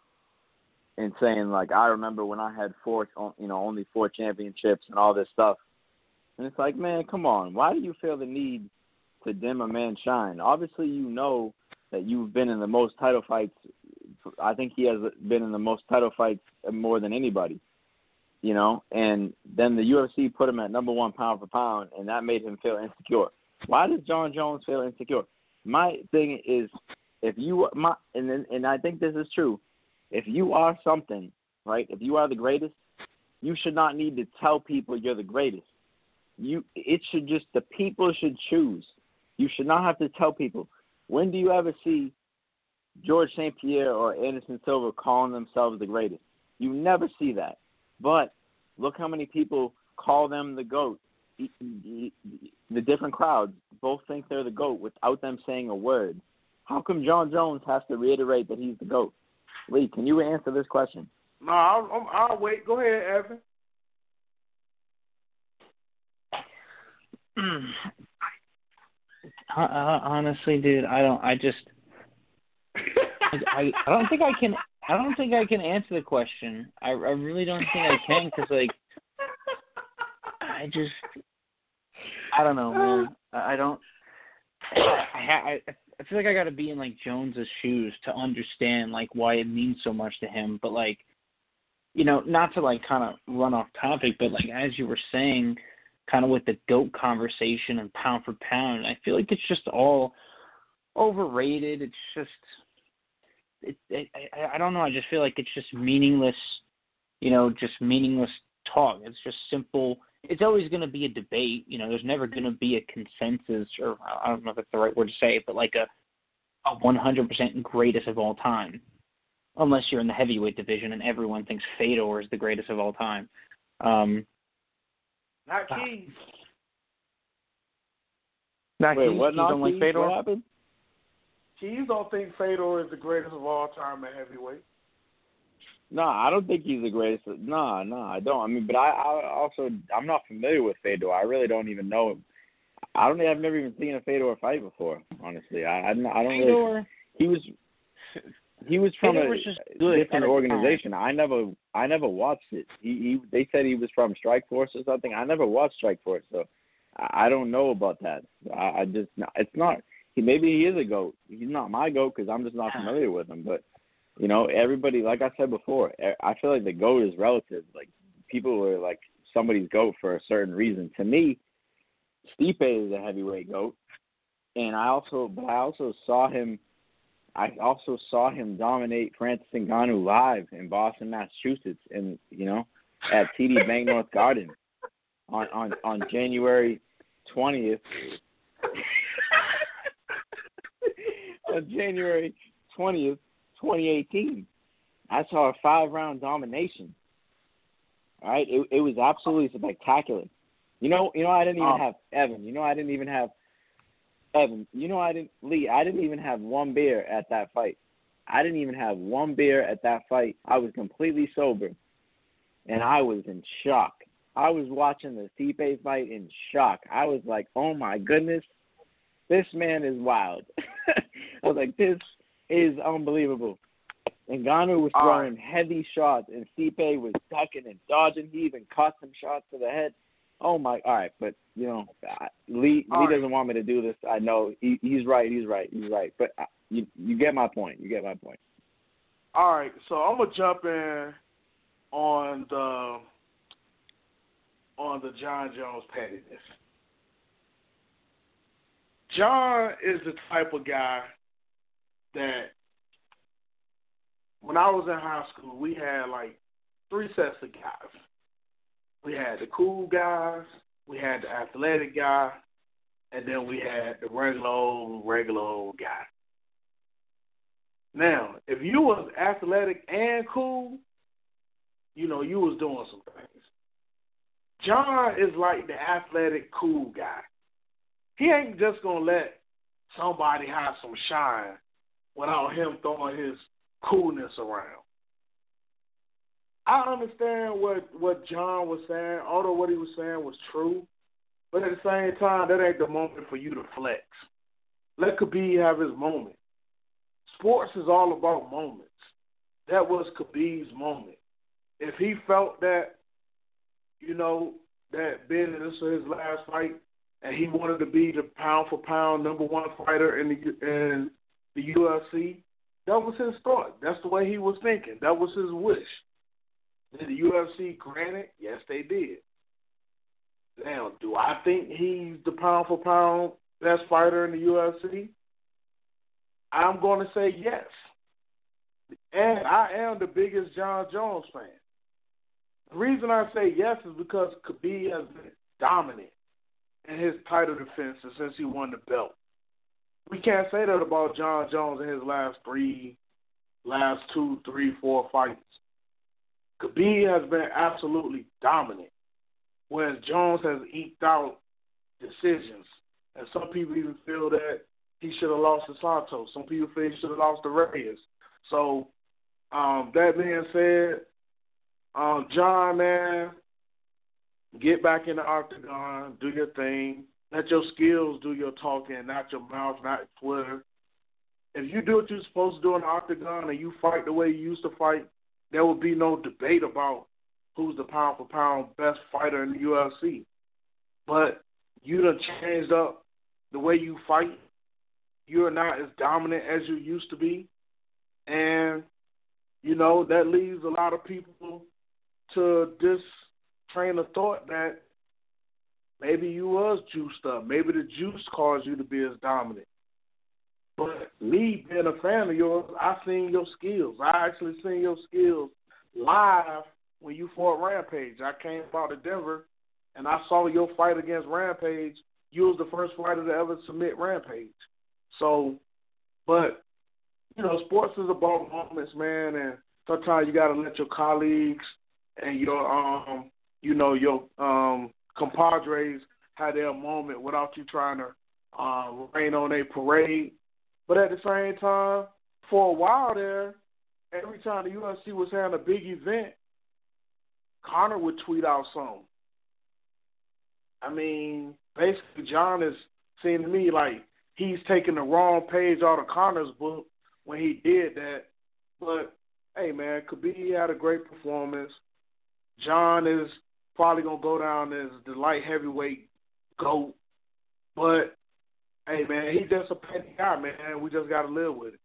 and saying, like, I remember when I had four, you know, only four championships and all this stuff. And it's like, man, come on. Why do you feel the need to dim a man's shine? Obviously, you know that you've been in the most title fights. I think he has been in the most title fights more than anybody, you know, and then the U F C put him at number one pound for pound, and that made him feel insecure. Why does John Jones feel insecure? My thing is, if you, my, and and I think this is true, if you are something, right, if you are the greatest, you should not need to tell people you're the greatest. You, it should just, the people should choose. You should not have to tell people. When do you ever see George Saint Pierre or Anderson Silva calling themselves the greatest? You never see that. But look how many people call them the GOAT. The different crowds both think they're the GOAT without them saying a word. How come John Jones has to reiterate that he's the GOAT? Lee, can you answer this question? No, I'll, I'm, I'll wait. Go ahead, Evan. Honestly, dude, I don't. I just. I, I don't think I can. I don't think I can answer the question. I, I really don't think I can because, like, I just. I don't know, man. I, I don't. I, I I feel like I got to be in like Jones's shoes to understand like why it means so much to him. But like, you know, not to like kind of run off topic, but like as you were saying, kind of with the GOAT conversation and pound for pound, I feel like it's just all overrated. It's just, it, it, I, I don't know. I just feel like it's just meaningless, you know, just meaningless talk. It's just simple. It's always going to be a debate. You know, there's never going to be a consensus, or I don't know if that's the right word to say, but like a, a one hundred percent greatest of all time, unless you're in the heavyweight division and everyone thinks Fedor is the greatest of all time. Um, Not Keys. Not Wait, Keys? what? Keys Not don't like Keys? Fedor? What happened? Keys don't think Fedor is the greatest of all time at heavyweight. No, I don't think he's the greatest. No, no, I don't. I mean, but I, I also, I'm not familiar with Fedor. I really don't even know him. I don't. I've never even seen a Fedor fight before. Honestly, I, I, don't- I don't Fedor, really. He was, he was from Fedor a was just good different at the organization. I never, I never watched it. He, he, they said he was from Strike Force or something. I never watched Strike Force, so I, I don't know about that. I, I just, it's not. He maybe he is a GOAT. He's not my GOAT because I'm just not familiar with him, but. You know, everybody, like I said before, I feel like the GOAT is relative. Like, people are like somebody's GOAT for a certain reason. To me, Stipe is a heavyweight GOAT. And I also, but I also saw him, I also saw him dominate Francis Ngannou live in Boston, Massachusetts, and, you know, at T D Bank North Garden on, on, on January twentieth. on January twentieth. twenty eighteen. I saw a five-round domination. All right, it it was absolutely spectacular. You know, you know, I didn't even um, have Evan. You know, I didn't even have Evan. You know, I didn't Lee. I didn't even have one beer at that fight. I didn't even have one beer at that fight. I was completely sober, and I was in shock. I was watching the Stipe fight in shock. I was like, "Oh my goodness, this man is wild." I was like, "This." Is unbelievable. And Ngannou was throwing right. heavy shots, and Stipe was ducking and dodging. He even caught some shots to the head. Oh my! All right, but you know, Lee all Lee right. doesn't want me to do this. I know he, he's right. He's right. He's right. But uh, you you get my point. You get my point. All right, so I'm gonna jump in on the on the Jon Jones pettiness. Jon is the type of guy that when I was in high school, we had like three sets of guys. We had the cool guys, we had the athletic guy, and then we had the regular old, regular old guy. Now, if you was athletic and cool, you know, you was doing some things. Jon is like the athletic, cool guy. He ain't just going to let somebody have some shine without him throwing his coolness around. I understand what, what Jon was saying, although what he was saying was true, but at the same time, that ain't the moment for you to flex. Let Khabib have his moment. Sports is all about moments. That was Khabib's moment. If he felt that, you know, that being this was his last fight, and he wanted to be the pound for pound number one fighter in the in the U F C, that was his thought. That's the way he was thinking. That was his wish. Did the U F C grant it? Yes, they did. Now, do I think he's the pound for pound best fighter in the U F C? I'm going to say yes. And I am the biggest Jon Jones fan. The reason I say yes is because Khabib has been dominant in his title defenses since he won the belt. We can't say that about Jon Jones in his last three, last two, three, four fights. Khabib has been absolutely dominant, whereas Jones has eked out decisions. And some people even feel that he should have lost to Santos. Some people feel he should have lost to Reyes. So, um, that being said, Um, John, man, get back in the octagon, do your thing. Let your skills do your talking, not your mouth, not Twitter. If you do what you're supposed to do in the octagon and you fight the way you used to fight, there will be no debate about who's the pound for pound best fighter in the U F C. But you done changed up the way you fight. You're not as dominant as you used to be. And, you know, that leaves a lot of people to this train of thought that maybe you was juiced up. Maybe the juice caused you to be as dominant. But me being a fan of yours, I seen your skills. I actually seen your skills live when you fought Rampage. I came out to Denver, and I saw your fight against Rampage. You was the first fighter to ever submit Rampage. So, but, you know, sports is about moments, man, and sometimes you got to let your colleagues and your, um, you know, your um, compadres have their moment without you trying to uh, rain on a parade. But at the same time, for a while there, every time the U F C was having a big event, Conor would tweet out something. I mean, basically, John is seeing to me like he's taking the wrong page out of Conor's book when he did that. But, hey, man, Khabib had a great performance. John is probably going to go down as the light heavyweight GOAT. But, hey, man, he's just a petty guy, man. We just got to live with it.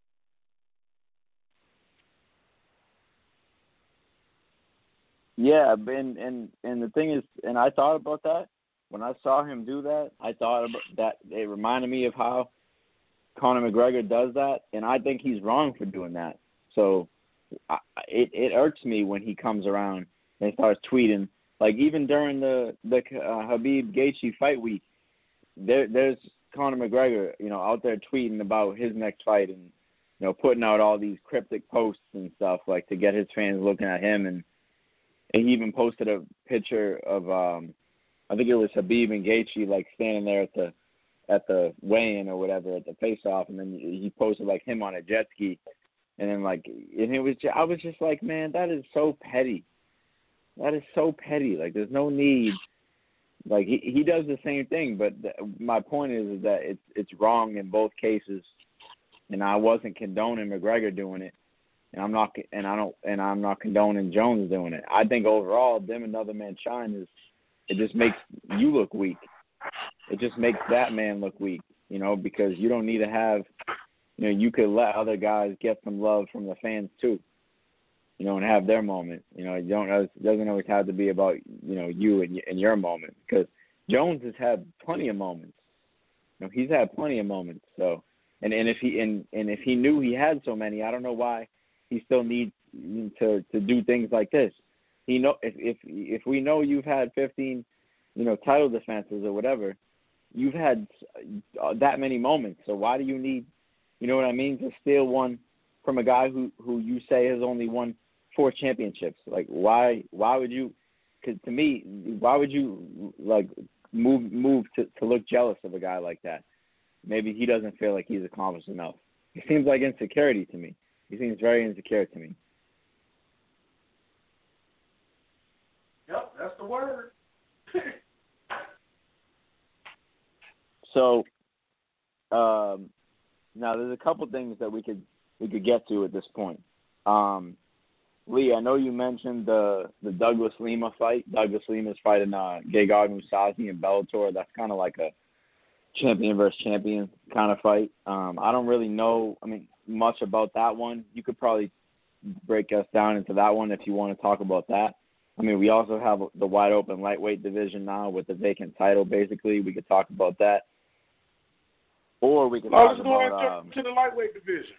Yeah, and, and and the thing is, and I thought about that. When I saw him do that, I thought about that. It reminded me of how Conor McGregor does that, and I think he's wrong for doing that. So I, it, it irks me when he comes around and starts tweeting. Like, even during the, the uh, Khabib-Gaethje fight week, there there's Conor McGregor, you know, out there tweeting about his next fight and, you know, putting out all these cryptic posts and stuff, like, to get his fans looking at him. And, and he even posted a picture of, um, I think it was Khabib and Gaethje, like, standing there at the at the weigh-in or whatever, at the face-off, and then he posted, like, him on a jet ski. And then, like, and it was just, I was just like, man, that is so petty. That is so petty. Like, there's no need. Like, he, he does the same thing, but th- my point is, is that it's it's wrong in both cases, and I wasn't condoning McGregor doing it, and I'm not and I don't and I'm not condoning Jones doing it. I think overall, them another man shine is it just makes you look weak. It just makes that man look weak, you know, because you don't need to have, you know, you could let other guys get some love from the fans too, you know, and have their moment. You know, you don't it doesn't always have to be about, you know, you and, and your moment, because Jones has had plenty of moments. You know, he's had plenty of moments. So, and, and if he and, and if he knew he had so many, I don't know why he still needs to to do things like this. He know if if if we know you've had fifteen, you know, title defenses or whatever, you've had that many moments. So why do you need, you know what I mean, to steal one from a guy who, who you say has only won four championships? Like, why why would you? Because to me, why would you like move move to, to look jealous of a guy like that? Maybe he doesn't feel like he's accomplished enough. It seems like insecurity to me. He seems very insecure to me. Yep, that's the word. So, um, now there's a couple things that we could we could get to at this point. Um, Lee, I know you mentioned the the Douglas Lima fight. Douglas Lima's fighting uh, Gegard Mousasi in Bellator. That's kind of like a champion versus champion kind of fight. Um, I don't really know, I mean, much about that one. You could probably break us down into that one if you want to talk about that. I mean, we also have the wide open lightweight division now with the vacant title, basically. We could talk about that. Or we could well, talk let's go about... ahead Um, to the lightweight division.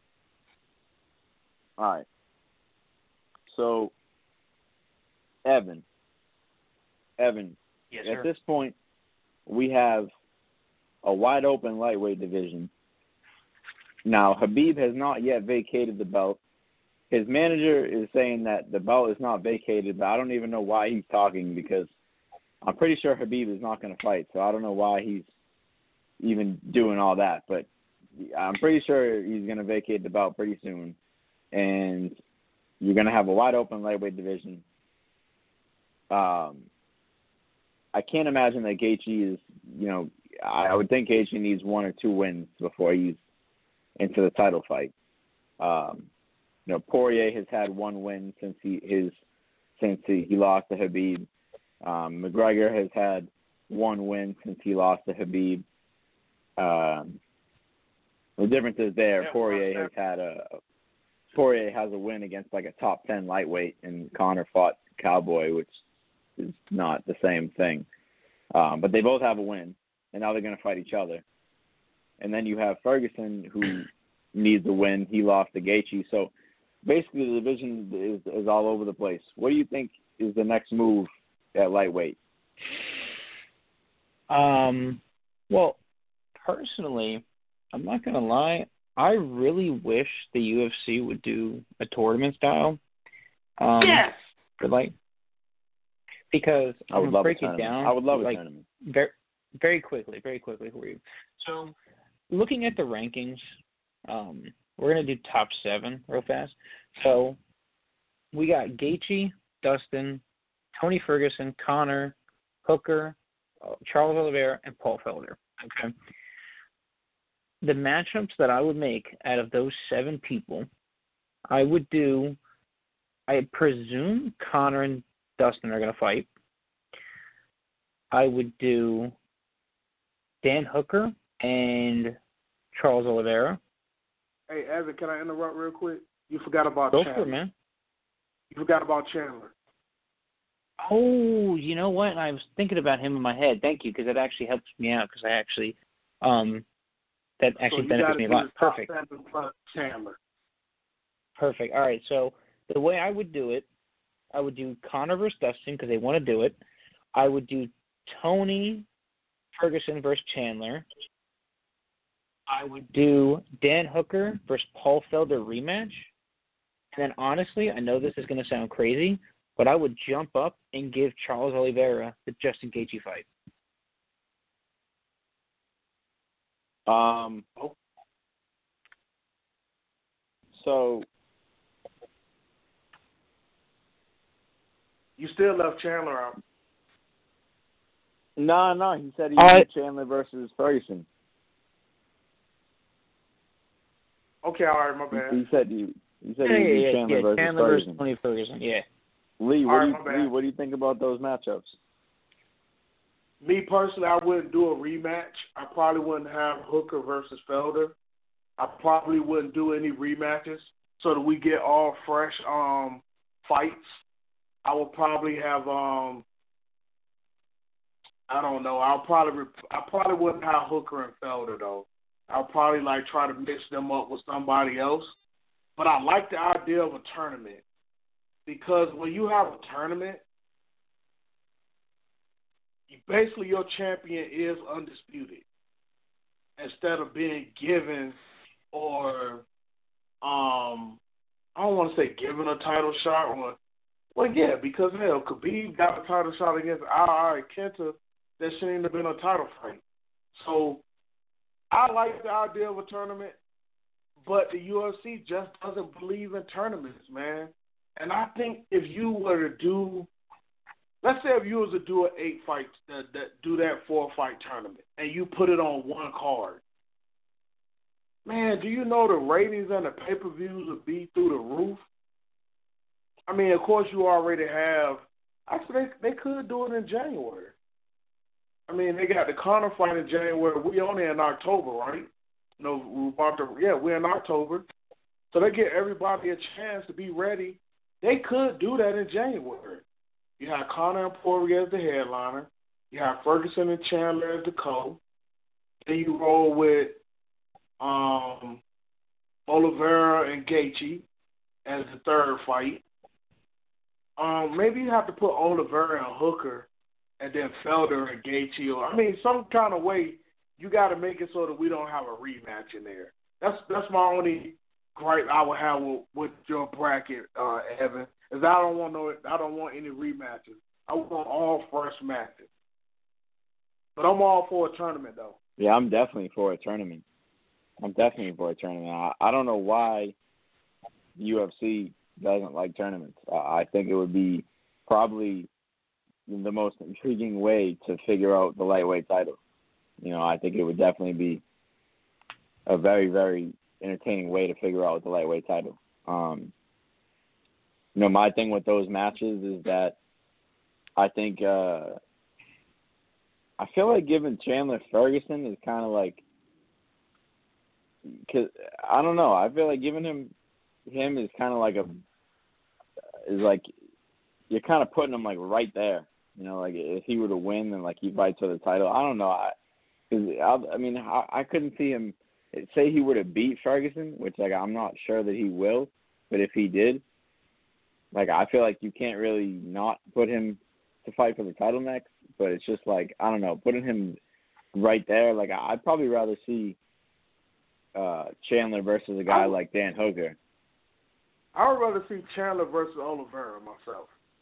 All right. So, Evan. Evan, Yes, at sir. this point, we have a wide open lightweight division. Now, Khabib has not yet vacated the belt. His manager is saying that the belt is not vacated, but I don't even know why he's talking, because I'm pretty sure Khabib is not going to fight, so I don't know why he's even doing all that. But I'm pretty sure he's going to vacate the belt pretty soon. And you're going to have a wide open lightweight division. Um, I can't imagine that Gaethje is, you know, I would think Gaethje needs one or two wins before he's into the title fight. Um, you know, Poirier has had one win since he his since he, he lost to Khabib. Um, McGregor has had one win since he lost to Khabib. Um, the difference is there. Yeah, Poirier well, has had a Poirier has a win against like a top ten lightweight, and Conor fought Cowboy, which is not the same thing. Um, but they both have a win, and now they're going to fight each other. And then you have Ferguson, who needs a win. He lost to Gaethje. So basically the division is, is all over the place. What do you think is the next move at lightweight? Um, well, personally, I'm not going to lie. I really wish the U F C would do a tournament style. Um, yes. For like, because I would I'm love break a it down. I would love like, a tournament. Very, very quickly, very quickly for you. So, looking at the rankings, um, we're going to do top seven real fast. So, we got Gaethje, Dustin, Tony Ferguson, Conor, Hooker, uh, Charles Oliveira, and Paul Felder. Okay. The matchups that I would make out of those seven people, I would do, I presume Conor and Dustin are going to fight. I would do Dan Hooker and Charles Oliveira. Hey, Evan, can I interrupt real quick? You forgot about Go Chandler. for it, man. You forgot about Chandler. Oh, you know what? I was thinking about him in my head. Thank you, because that actually helps me out, because I actually, um, that actually so benefits me a lot. Perfect. Plus Chandler. Perfect. All right, so the way I would do it, I would do Conor versus Dustin, because they want to do it. I would do Tony Ferguson versus Chandler. I would do Dan Hooker versus Paul Felder rematch. And then, honestly, I know this is going to sound crazy, but I would jump up and give Charles Oliveira the Justin Gaethje fight. Um. So you still left Chandler out. no, no, he said he Uh, did Chandler versus Ferguson. Okay, all right, my bad. He said you. He said Yeah, he did yeah, Chandler yeah. versus Chandler Ferguson. versus Tony Ferguson, yeah. Lee, what All do right, you my bad. Lee, what do you think about those matchups? Me personally, I wouldn't do a rematch. I probably wouldn't have Hooker versus Felder. I probably wouldn't do any rematches so that we get all fresh um, fights. I would probably have um, I don't know. I'll probably I probably wouldn't have Hooker and Felder though. I'll probably like try to mix them up with somebody else. But I like the idea of a tournament because when you have a tournament, basically your champion is undisputed instead of being given or um I don't want to say given a title shot or well yeah because hell Khabib got a title shot against Al Kenta that shouldn't have been a title fight. So I like the idea of a tournament, but the U F C just doesn't believe in tournaments, man. And I think if you were to do Let's say if you was to do an eight fight, uh, that, do that four fight tournament, and you put it on one card, man, do you know the ratings and the pay per views would be through the roof? I mean, of course, you already have. Actually, they, they could do it in January. I mean, they got the Conor fight in January. We only in October, right? No, we're about to. Yeah, we're in October, so they give everybody a chance to be ready. They could do that in January. You have Conor and Poirier as the headliner. You have Ferguson and Chandler as the co. Then you roll with um, Oliveira and Gaethje as the third fight. Um, maybe you have to put Oliveira and Hooker and then Felder and Gaethje. Or, I mean, some kind of way you got to make it so that we don't have a rematch in there. That's that's my only gripe I would have with, with your bracket, uh, Evan. Is I don't want no, I don't want any rematches. I want all fresh matches. But I'm all for a tournament, though. Yeah, I'm definitely for a tournament. I'm definitely for a tournament. I, I don't know why the U F C doesn't like tournaments. Uh, I think it would be probably the most intriguing way to figure out the lightweight title. You know, I think it would definitely be a very, very entertaining way to figure out the lightweight title. Um, you know, my thing with those matches is that I think uh, I feel like giving Chandler Ferguson is kind of like, cause I don't know. I feel like giving him him is kind of like a is like you're kind of putting him like right there. You know, like if he were to win, then like he fights for the title. I don't know. I, cause I, I mean, I, I couldn't see him. Say he were to beat Ferguson, which like I'm not sure that he will, but if he did, like I feel like you can't really not put him to fight for the title next. But it's just like I don't know, putting him right there. Like I'd probably rather see uh, Chandler versus a guy would, like Dan Hooker. I would rather see Chandler versus Oliveira myself.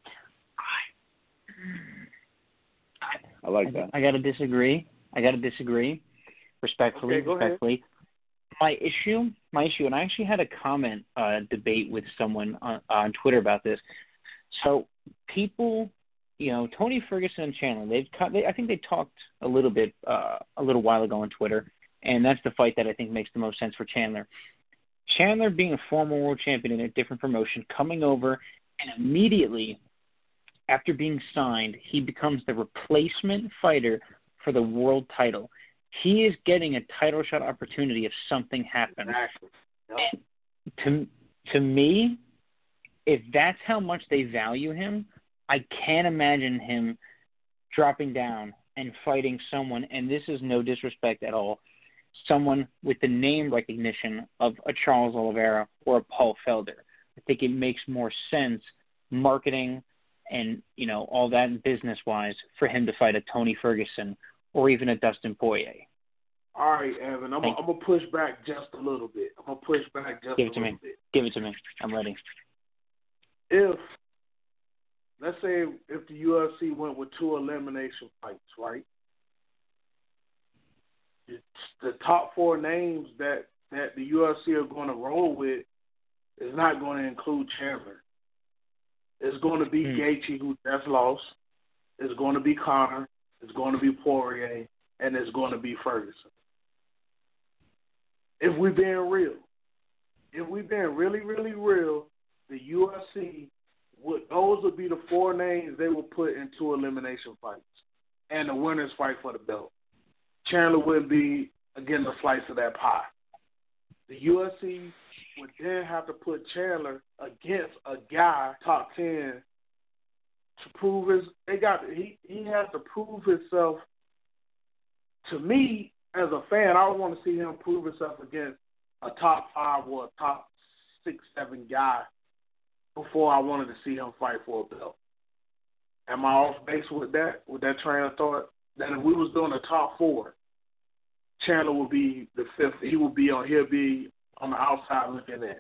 I like that. I, I got to disagree. I got to disagree, respectfully. Okay, go respectfully. ahead. My issue, my issue, and I actually had a comment uh, debate with someone on, on Twitter about this. So people, you know, Tony Ferguson and Chandler, they've they, I think they talked a little bit uh, a little while ago on Twitter, and that's the fight that I think makes the most sense for Chandler. Chandler being a former world champion in a different promotion, coming over, and immediately after being signed, he becomes the replacement fighter for the world title. He is getting a title shot opportunity if something happens. Exactly. Yep. To, to me, if that's how much they value him, I can't imagine him dropping down and fighting someone, and this is no disrespect at all, someone with the name recognition of a Charles Oliveira or a Paul Felder. I think it makes more sense marketing and, you know, all that business-wise for him to fight a Tony Ferguson or even a Dustin Poirier. All right, Evan, I'm going to push back just a little bit. I'm going to push back just Give a it to little me. bit. Give it to me. I'm ready. If, let's say if the U F C went with two elimination fights, right? It's the top four names that, that the U F C are going to roll with is not going to include Chandler. It's going to be hmm. Gaethje, who that's lost. It's going to be Conor. It's going to be Poirier. And it's going to be Ferguson. If we're being real, if we're being really, really real, the U F C, would, those would be the four names they would put into elimination fights. And the winners fight for the belt. Chandler would be, again, a slice of that pie. The U F C would then have to put Chandler against a guy top ten to prove his. They got he he has to prove himself. To me, as a fan, I would want to see him prove himself against a top five or a top six, seven guy before I wanted to see him fight for a belt. Am I off base with that? With that train of thought? That if we was doing a top four, Chandler would be the fifth. He would be on. He'll be on the outside looking in.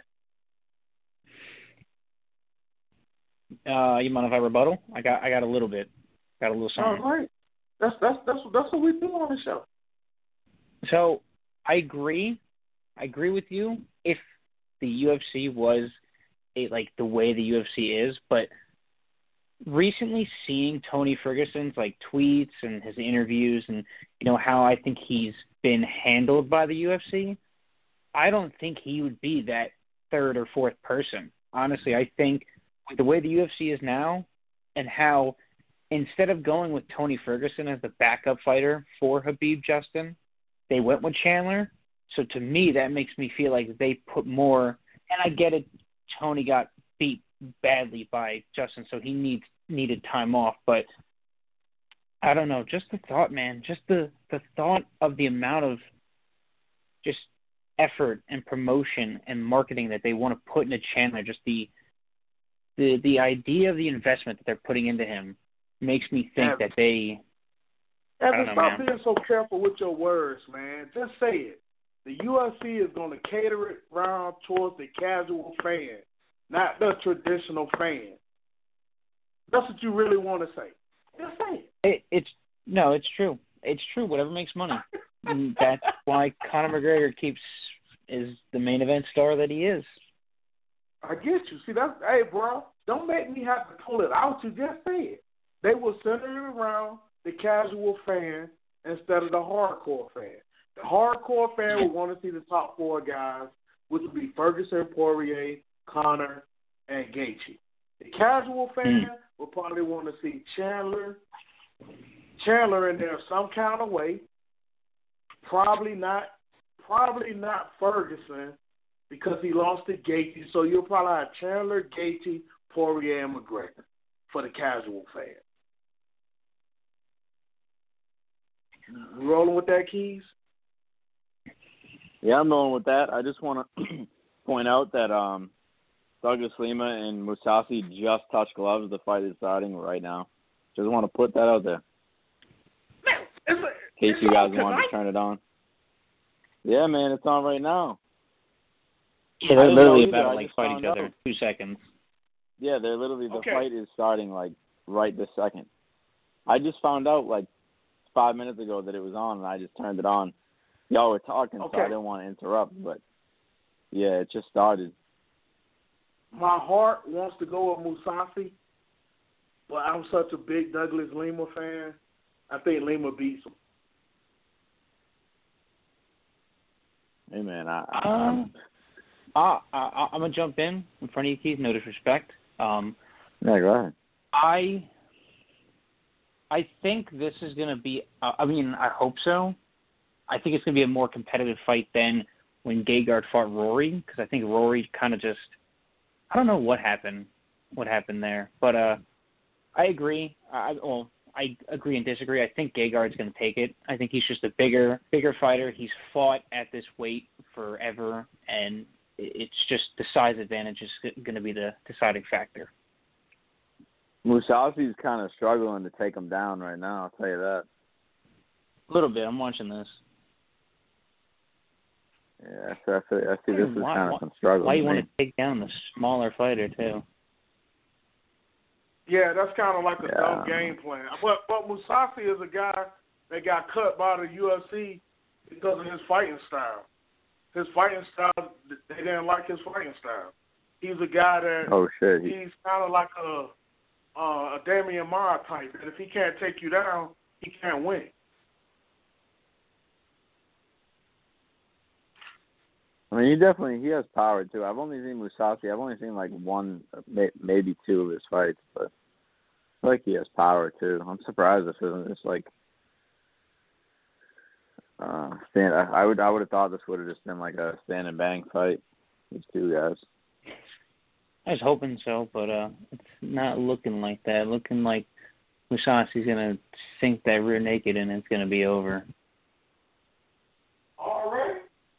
Uh, you mind if I rebuttal? I got I got a little bit. Got a little something. All right. That's that's that's that's what we do on the show. So I agree. I agree with you if the U F C was a, like the way the U F C is, but recently seeing Tony Ferguson's like tweets and his interviews and you know how I think he's been handled by the U F C, I don't think he would be that third or fourth person. Honestly, I think with the way the U F C is now and how instead of going with Tony Ferguson as the backup fighter for Khabib Justin, they went with Chandler. So to me, that makes me feel like they put more, and I get it, Tony got beat badly by Justin, so he needs needed time off, but I don't know, just the thought, man, just the, the thought of the amount of just effort and promotion and marketing that they want to put into Chandler, just the the the idea of the investment that they're putting into him makes me think Evan, that they Evan, know, stop man. being so careful with your words, man. Just say it. The U F C is going to cater it around towards the casual fan, not the traditional fan. That's what you really want to say. Just say it. it it's no, it's true. It's true. Whatever makes money. And that's why Conor McGregor keeps is the main event star that he is. I get you. See, that's, hey, bro, don't make me have to pull it out. You just said they were centered around the casual fan instead of the hardcore fan. The hardcore fan would want to see the top four guys, which would be Ferguson, Poirier, Conor, and Gaethje. The casual fan would probably want to see Chandler, Chandler in there some kind of way. Probably not, probably not Ferguson because he lost to Gaethje. So you'll probably have Chandler, Gaethje, Poirier, and McGregor for the casual fan. You rolling with that, Keys? Yeah, I'm rolling with that. I just want to point out that um, Douglas Lima and Mousasi just touched gloves. The fight is starting right now. Just want to put that out there. Man, it's a, In case it's you guys on want tonight? to turn it on. Yeah, man, it's on right now. Yeah, I they're didn't literally know either. about I to like just fight found each other out. in two seconds. Yeah, they're literally, the Okay. fight is starting, like, right this second. I just found out, like, five minutes ago that it was on, and I just turned it on. Y'all were talking, Okay. so I didn't want to interrupt, but, yeah, it just started. My heart wants to go with Mousasi, but I'm such a big Douglas Lima fan. I think Lima beats him. Hey, man, I, I, Um, I, I, I'm going to jump in in front of you, Keith, no disrespect. Um, yeah, go ahead. I I think this is going to be, uh, I mean, I hope so. I think it's going to be a more competitive fight than when Gegard fought Rory, because I think Rory kind of just, I don't know what happened, what happened there. But uh, I agree. I, well, I agree and disagree. I think Gegard's going to take it. I think he's just a bigger, bigger fighter. He's fought at this weight forever, and it's just the size advantage is going to be the deciding factor. Mousasi's kind of struggling to take him down right now, I'll tell you that. A little bit. I'm watching this. Yeah, so I see, I see this is Why- kind why- of some struggle. Why you to want me. to take down the smaller fighter, too? Yeah, that's kind of like a Yeah. dumb game plan. But but Mousasi is a guy that got cut by the U F C because of his fighting style. His fighting style, they didn't like his fighting style. He's a guy that Oh, shit. He, he's kind of like a uh, a Damian Mara type. That if he can't take you down, he can't win. I mean, he definitely, he has power, too. I've only seen Mousasi. I've only seen, like, one, may, maybe two of his fights, but I feel like he has power, too. I'm surprised this isn't just, like, uh, stand, I, I would I would have thought this would have just been, like, a stand and bang fight, these two guys. I was hoping so, but uh, it's not looking like that. Looking like Mousasi's going to sink that rear naked and it's going to be over. All right.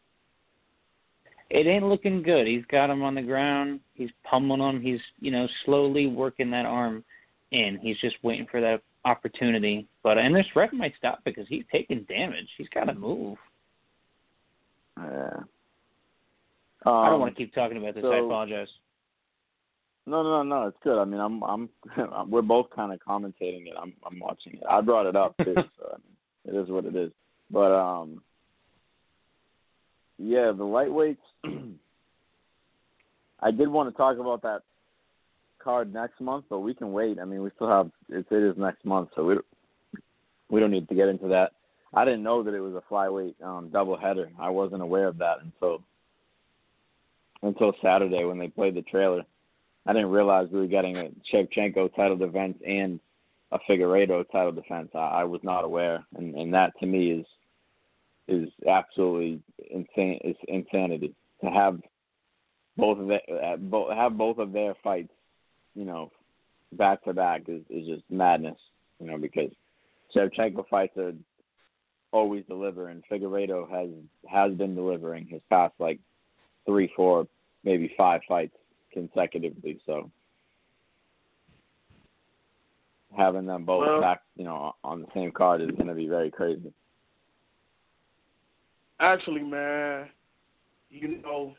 It ain't looking good. He's got him on the ground. He's pummeling him. He's, you know, slowly working that arm in. He's just waiting for that opportunity. But and this ref might stop because he's taking damage. He's got to move. Yeah. Um, I don't want to keep talking about this. so, I apologize. No, no, no, no. It's good. I mean, I'm, I'm, we're both kind of commentating it. I'm, I'm watching it. I brought it up too, so I mean, it is what it is. But um, yeah, the lightweights. I did want to talk about that card next month, but we can wait. I mean, we still have it. It is next month, so we we don't need to get into that. I didn't know that it was a flyweight um, doubleheader. I wasn't aware of that until until Saturday when they played the trailer. I didn't realize we were getting a Shevchenko title defense and a Figueiredo title defense. I, I was not aware, and, and that to me is is absolutely insane. It's insanity to have both of the, uh, bo- have both of their fights, you know, back to back is is just madness. You know, because Shevchenko fights are always deliver, and Figueiredo has has been delivering his past like three, four, maybe five fights consecutively. So having them both Well, back, you know, on the same card is going to be very crazy. Actually, man, you know,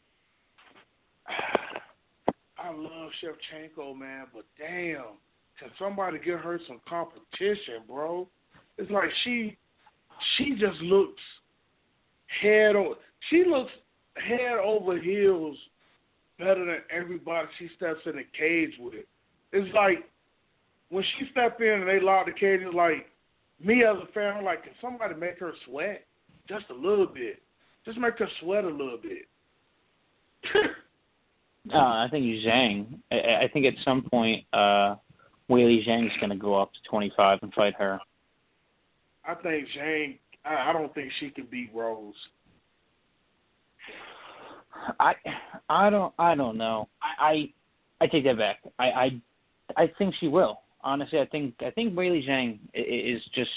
I love Shevchenko, man, but damn, can somebody get her some competition, bro? It's like she, she just looks head on. She looks head over heels better than everybody she steps in the cage with. It's like when she step in and they lock the cage, it's like me as a fan, I'm like, can somebody make her sweat just a little bit? Just make her sweat a little bit. uh, I think Zhang. I, I think at some point, uh, Weili Zhang's going to go up to twenty-five and fight her. I think Zhang. I, I don't think she can beat Rose. I I don't I don't know. I I, I take that back. I, I I think she will. Honestly, I think I think Weili Zhang is just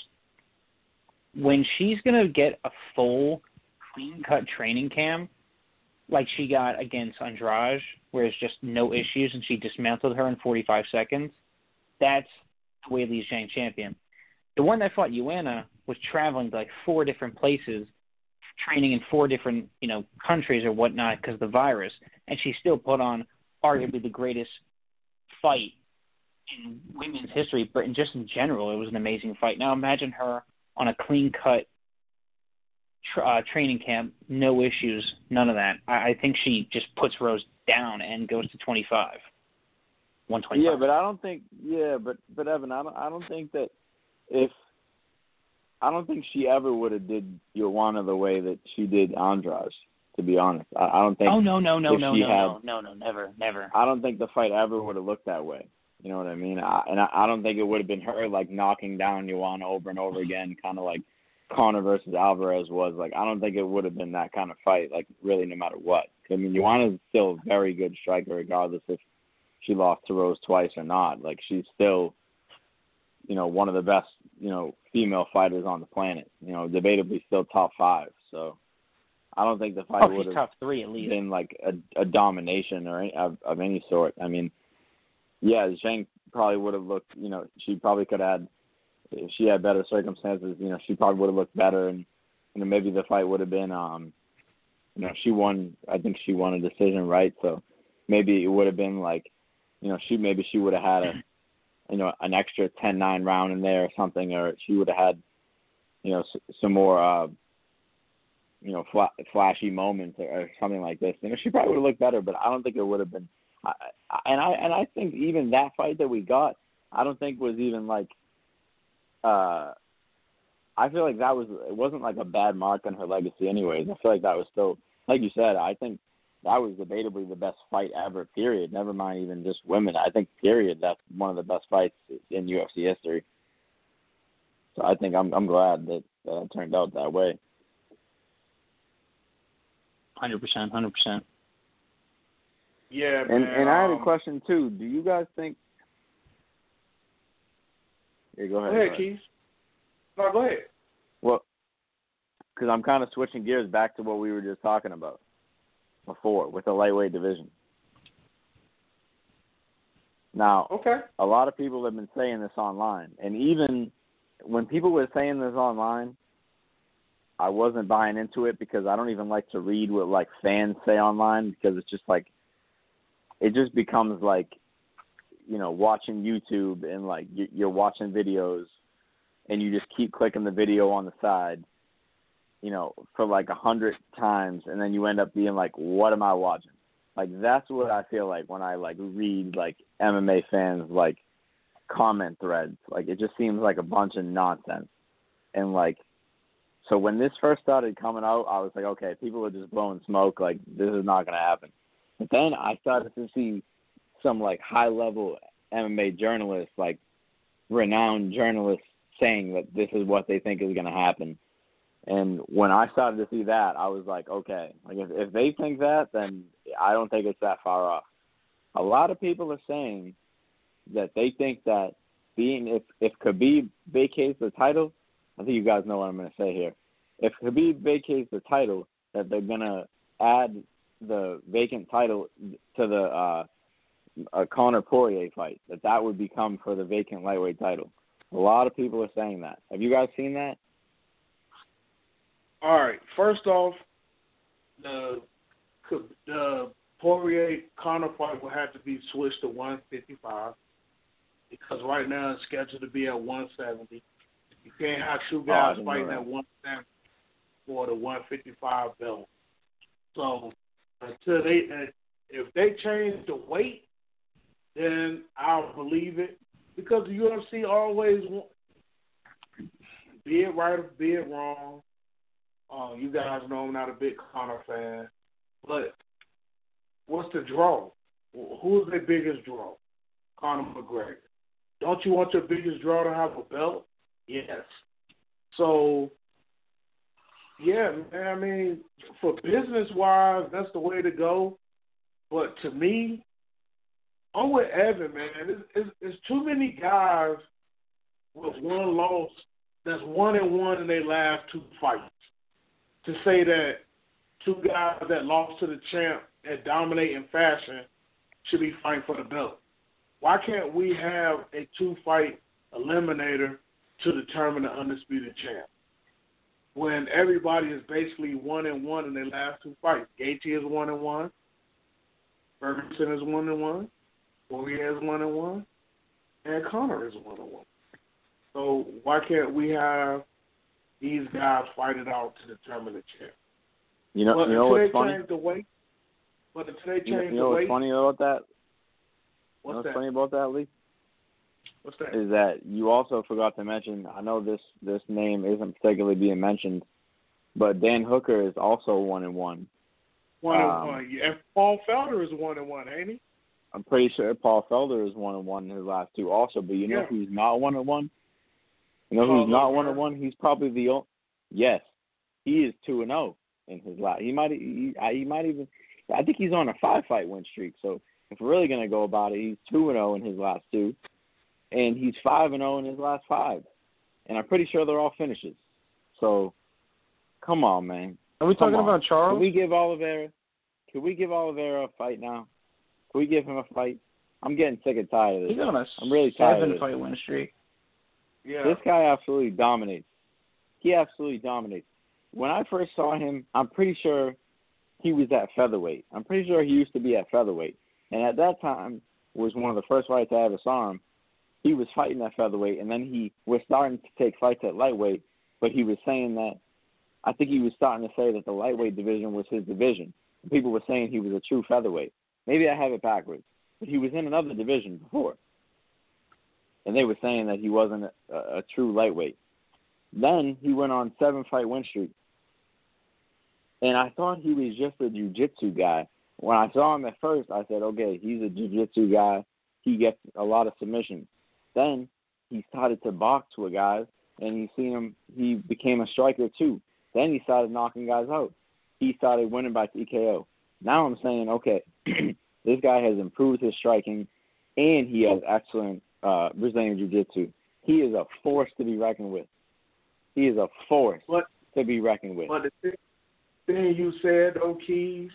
when she's gonna get a full clean cut training camp like she got against Andrade, where it's just no issues and she dismantled her in forty-five seconds. That's Weili Zhang champion. The one that fought Joanna was traveling to like four different places, training in four different, you know, countries or whatnot because of the virus, and she still put on arguably the greatest fight in women's history, but in just in general, it was an amazing fight. Now imagine her on a clean-cut tra- uh, training camp, no issues, none of that. I-, I think she just puts Rose down and goes to twenty-five, one twenty-five. Yeah, but I don't think. Yeah, but but Evan, I don't. I don't think that if. I don't think she ever would have did Joanna the way that she did Andrade. To be honest, I, I don't think. Oh no no no no no, had, no no no never never. I don't think the fight ever would have looked that way. You know what I mean? I, and I, I don't think it would have been her like knocking down Joanna over and over again, kind of like Conor versus Alvarez was. Like I don't think it would have been that kind of fight. Like really, no matter what. I mean, Joanna's still a very good striker, regardless if she lost to Rose twice or not. Like she's still, you know, one of the best, you know, female fighters on the planet. You know, debatably still top five. So I don't think the fight oh, would have top three at least. been like a, a domination or any, of, of any sort. I mean, yeah, Zhang probably would have looked. You know, she probably could have had, if she had better circumstances. You know, she probably would have looked better, and you know maybe the fight would have been. Um, you know, she won. I think she won a decision, right? So maybe it would have been like, you know, she maybe she would have had a. you know, an extra ten nine round in there or something, or she would have had, you know, s- some more, uh, you know, fla- flashy moments or, or something like this. You know, she probably would have looked better, but I don't think it would have been. I, I, and I and I think even that fight that we got, I don't think was even like. Uh, I feel like that was it wasn't like a bad mark on her legacy, anyways. I feel like that was still, like you said, I think. That was debatably the best fight ever, period. Never mind even just women. I think, period, that's one of the best fights in U F C history. So I think I'm I'm glad that, that it turned out that way. one hundred percent, one hundred percent. Yeah, and, man. And I had a um, question, too. Do you guys think... Yeah, go ahead. Go ahead, Keith. No, go ahead. Well, because I'm kind of switching gears back to what we were just talking about before with the lightweight division. Now, okay. a lot of people have been saying this online, and even when people were saying this online, I wasn't buying into it because I don't even like to read what like fans say online because it's just like it just becomes like, you know, watching YouTube and like you're watching videos and you just keep clicking the video on the side, you know, for like a hundred times, and then you end up being like, what am I watching? Like, that's what I feel like when I, like, read, like, M M A fans, like, comment threads. Like, it just seems like a bunch of nonsense. And, like, so when this first started coming out, I was like, okay, people are just blowing smoke. Like, this is not going to happen. But then I started to see some, like, high-level M M A journalists, like, renowned journalists saying that this is what they think is going to happen. And when I started to see that, I was like, okay, like if, if they think that, then I don't think it's that far off. A lot of people are saying that they think that being if, if Khabib vacates the title, I think you guys know what I'm going to say here. If Khabib vacates the title, that they're going to add the vacant title to the uh, uh, Conor Poirier fight, that that would become for the vacant lightweight title. A lot of people are saying that. Have you guys seen that? All right. First off, the the Poirier Conor fight will have to be switched to one fifty-five because right now it's scheduled to be at one seventy. You can't have two guys oh, fighting at one seventy for the one fifty-five belt. So until they, If they change the weight, then I'll believe it because the U F C always, be it right or be it wrong. Uh, you guys know I'm not a big Conor fan, but what's the draw? Who's their biggest draw? Conor McGregor. Don't you want your biggest draw to have a belt? Yes. So, yeah, man, I mean, for business-wise, that's the way to go. But to me, I'm with Evan, man. It's, it's, it's too many guys with one loss that's one and one in their last two fights to say that two guys that lost to the champ that dominate in fashion should be fighting for the belt. Why can't we have a two-fight eliminator to determine the undisputed champ when everybody is basically one and one in their last two fights? Gaethje is one and one, Ferguson is one and one, Poirier is one and one, and Conor is one and one. So why can't we have these guys fight it out to determine the champ? You know, but you know until what's they funny? change the weight, but until they change you know, you know the what's weight, funny about that? what's you know what's that? funny about that, Lee? What's that? Is that you also forgot to mention, I know this, this name isn't particularly being mentioned, but Dan Hooker is also one and one. One um, and one. Yeah, and Paul Felder is one and one, ain't he? I'm pretty sure Paul Felder is one and one in his last two also, but you know Yeah. who's not one and one? You know Charles who's not Oliveira? one and one? He's probably the only. Yes, he is two and zero in his last. He might he, he might even. I think he's on a five fight win streak. So if we're really gonna go about it, he's two and zero in his last two, and he's five and zero in his last five, and I'm pretty sure they're all finishes. So come on, man. Are we Come talking on. about Charles? Can we give Oliveira? Can we give Oliveira a fight now? Can we give him a fight? I'm getting sick and tired of this. He's on a I'm really tired of seven this. fight win streak. Yeah. This guy absolutely dominates. He absolutely dominates. When I first saw him, I'm pretty sure he was at featherweight. I'm pretty sure he used to be at featherweight. And at that time was one of the first fights I ever saw him. He was fighting at featherweight, and then he was starting to take fights at lightweight, but he was saying that, I think he was starting to say that the lightweight division was his division. People were saying he was a true featherweight. Maybe I have it backwards. But he was in another division before. And they were saying that he wasn't a, a true lightweight. Then he went on seven-fight win streak. And I thought he was just a jiu-jitsu guy. When I saw him at first, I said, okay, he's a jiu-jitsu guy. He gets a lot of submissions. Then he started to box with guys, and you seen him, he became a striker too. Then he started knocking guys out. He started winning by T K O. Now I'm saying, okay, this guy has improved his striking, and he has excellent uh, Brazilian jiu-jitsu. He is a force to be reckoned with. He is a force but, to be reckoned with. But the thing you said, though, Keys,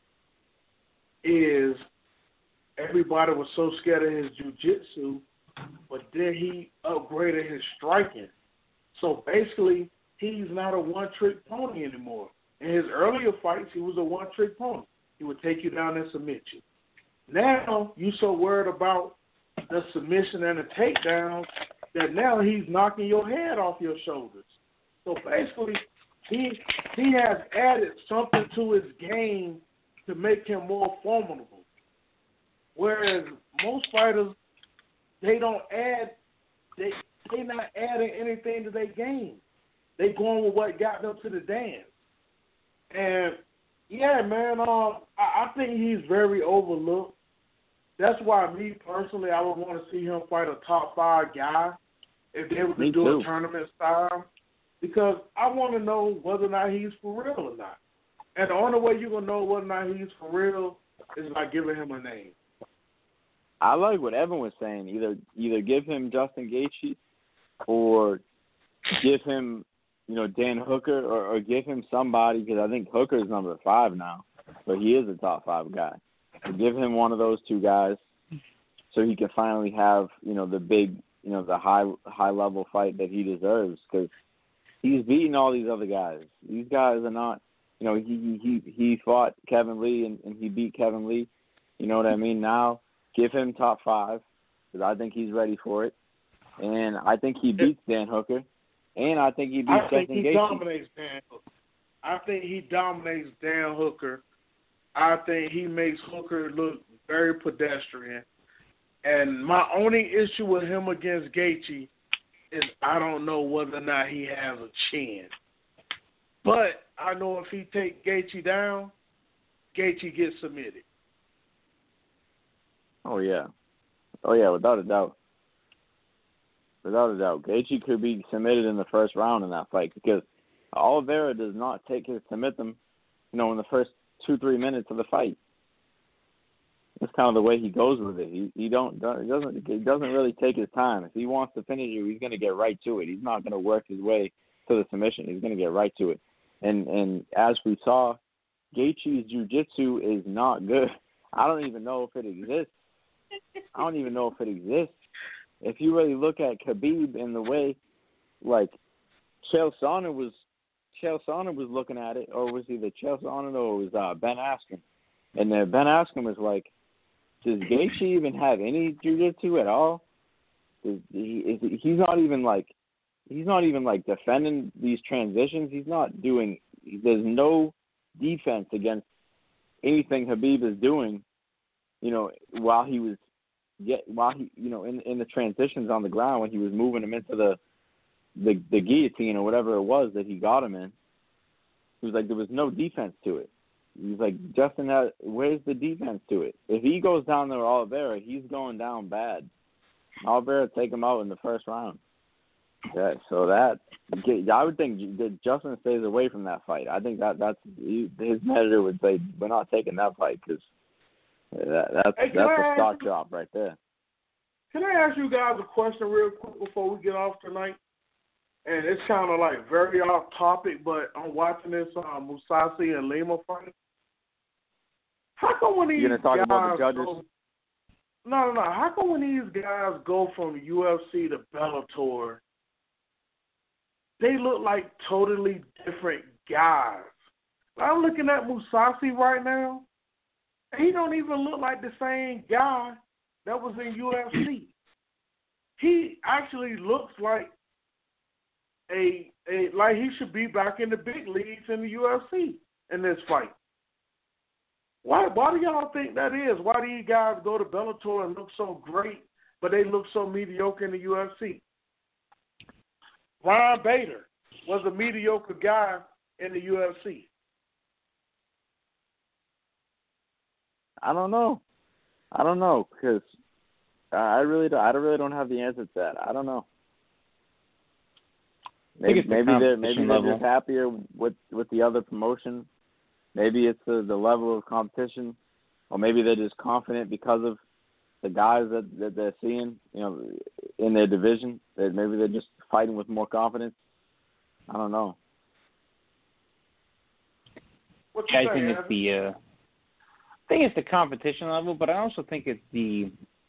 is everybody was so scared of his jiu-jitsu, but then he upgraded his striking. So basically, he's not a one-trick pony anymore. In his earlier fights, he was a one-trick pony. He would take you down and submit you. Now, you so worried about the submission and the takedown that now he's knocking your head off your shoulders. So basically, he he has added something to his game to make him more formidable. Whereas most fighters, they don't add, they they not adding anything to their game. They going with what got them to the dance. And yeah, man, um, I, I think he's very overlooked. That's why me personally, I would want to see him fight a top five guy if they were to Me do too. a tournament style, because I want to know whether or not he's for real or not. And the only way you're gonna know whether or not he's for real is by giving him a name. I like what Evan was saying. Either either give him Justin Gaethje, or give him, you know, Dan Hooker, or, or give him somebody, because I think Hooker is number five now, but he is a top five guy. So give him one of those two guys, so he can finally have, you know, the big, you know, the high high level fight that he deserves, because he's beating all these other guys. These guys are not, you know, he he he fought Kevin Lee and, and he beat Kevin Lee. You know what I mean? Now give him top five, because I think he's ready for it, and I think he beats Dan Hooker, and I think he beats I think Justin he Gaethje. dominates Dan Hooker. I think he dominates Dan Hooker I think he makes Hooker look very pedestrian. And my only issue with him against Gaethje is I don't know whether or not he has a chin. But I know if he take Gaethje down, Gaethje gets submitted. Oh, yeah. Oh, yeah, without a doubt. Without a doubt. Gaethje could be submitted in the first round in that fight because Oliveira does not take his submit them, you know, in the first two, three minutes of the fight. That's kind of the way he goes with it. He he don't he doesn't he doesn't really take his time. If he wants to finish you, he's going to get right to it. He's not going to work his way to the submission. He's going to get right to it. And and as we saw, Gaethje's jiu-jitsu is not good. I don't even know if it exists. I don't even know if it exists. If you really look at Khabib in the way, like Chael Sonnen was, Chael Sonnen was looking at it, or was either Chael Sonnen or it was uh, Ben Askren, and then Ben Askren was like, "Does Gaethje even have any jiu-jitsu at all? Is he, is, he's not even like, he's not even like defending these transitions. He's not doing. There's no defense against anything Khabib is doing. You know, while he was." Yet while he, you know, in in the transitions on the ground when he was moving him into the, the the guillotine or whatever it was that he got him in, he was like there was no defense to it. He was like, Justin, where's the defense to it? If he goes down there, Oliveira, he's going down bad. Oliveira take him out in the first round. Yeah, so that I would think that Justin stays away from that fight. I think that that's his manager would say we're not taking that fight because. That, that's hey, that's a stock you, drop right there. Can I ask you guys a question real quick before we get off tonight? And it's kind of like very off topic, but I'm watching this um, Mousasi and Lima fight. How come when these You're gonna talk guys about the judges? Go, no, no, no. How come when these guys go from U F C to Bellator, they look like totally different guys? I'm looking at Mousasi right now. He don't even look like the same guy that was in U F C. He actually looks like a a like he should be back in the big leagues in the U F C in this fight. Why why do y'all think that is? Why do you guys go to Bellator and look so great, but they look so mediocre in the U F C? Ryan Bader was a mediocre guy in the U F C. I don't know. I don't know because I really don't. I really don't have the answer to that. I don't know. Maybe the maybe they're maybe they're level. just happier with with the other promotion. Maybe it's the, the level of competition, or maybe they're just confident because of the guys that, that they're seeing, you know, in their division. That maybe they're just fighting with more confidence. I don't know. What Yeah, you I saying, think it's the. Uh, I think it's the competition level, but I also think it's the,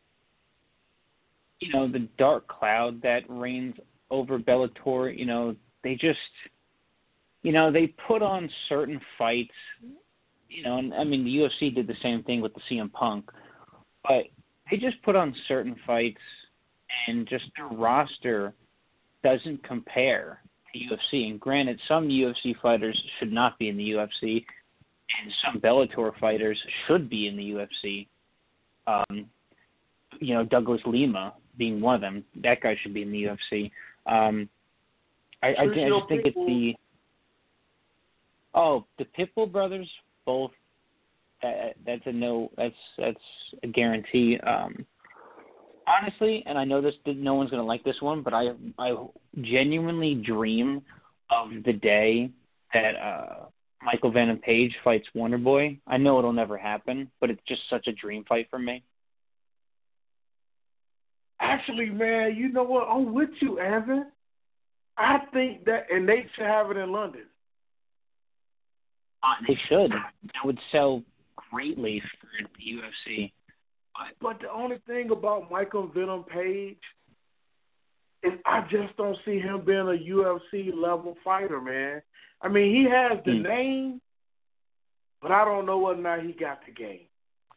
you know, the dark cloud that reigns over Bellator. You know, they just, you know, they put on certain fights, you know, and I mean, the U F C did the same thing with the C M Punk, but they just put on certain fights and just their roster doesn't compare to U F C. And granted, some U F C fighters should not be in the U F C. And some Bellator fighters should be in the U F C. Um, you know, Douglas Lima being one of them. That guy should be in the U F C. Um, I, I, I just think it's the oh the Pitbull brothers both. Uh, that's a no. That's that's a guarantee. Um, honestly, and I know this. No one's going to like this one, but I I genuinely dream of the day that. Uh, Michael Venom Page fights Wonder Boy. I know it'll never happen, but it's just such a dream fight for me. Actually, man, you know what? I'm with you, Evan. I think that, and they should have it in London. Uh, they should. That would sell greatly for the U F C. But, but the only thing about Michael Venom Page is I just don't see him being a U F C level fighter, man. I mean, he has the hmm. name, but I don't know whether or not he got the game.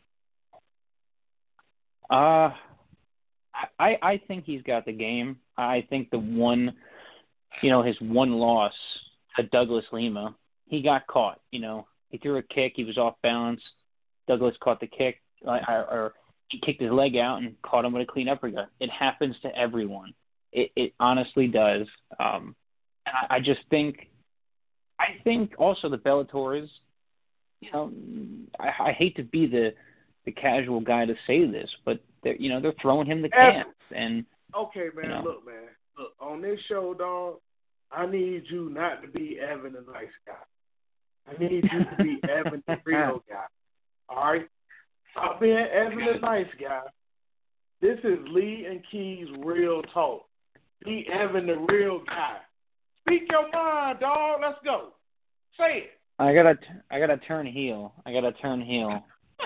Uh, I I think he's got the game. I think the one, you know, his one loss to Douglas Lima, he got caught. You know, He threw a kick. He was off balance. Douglas caught the kick, uh, or he kicked his leg out and caught him with a clean uppercut. It happens to everyone. It, it honestly does. Um, I, I just think, I think also the Bellator is, you know, I, I hate to be the the casual guy to say this, but they're, you know, they're throwing him the cans. And okay, man, you know. look, man, look on this show, dog. I need you not to be Evan the nice guy. I need you to be Evan the real guy. All right? Stop being Evan the nice guy. This is Lee and Key's real talk. Be Evan the real guy. Speak your mind, dog. Let's go. Say it. I gotta, I gotta turn heel. I gotta turn heel.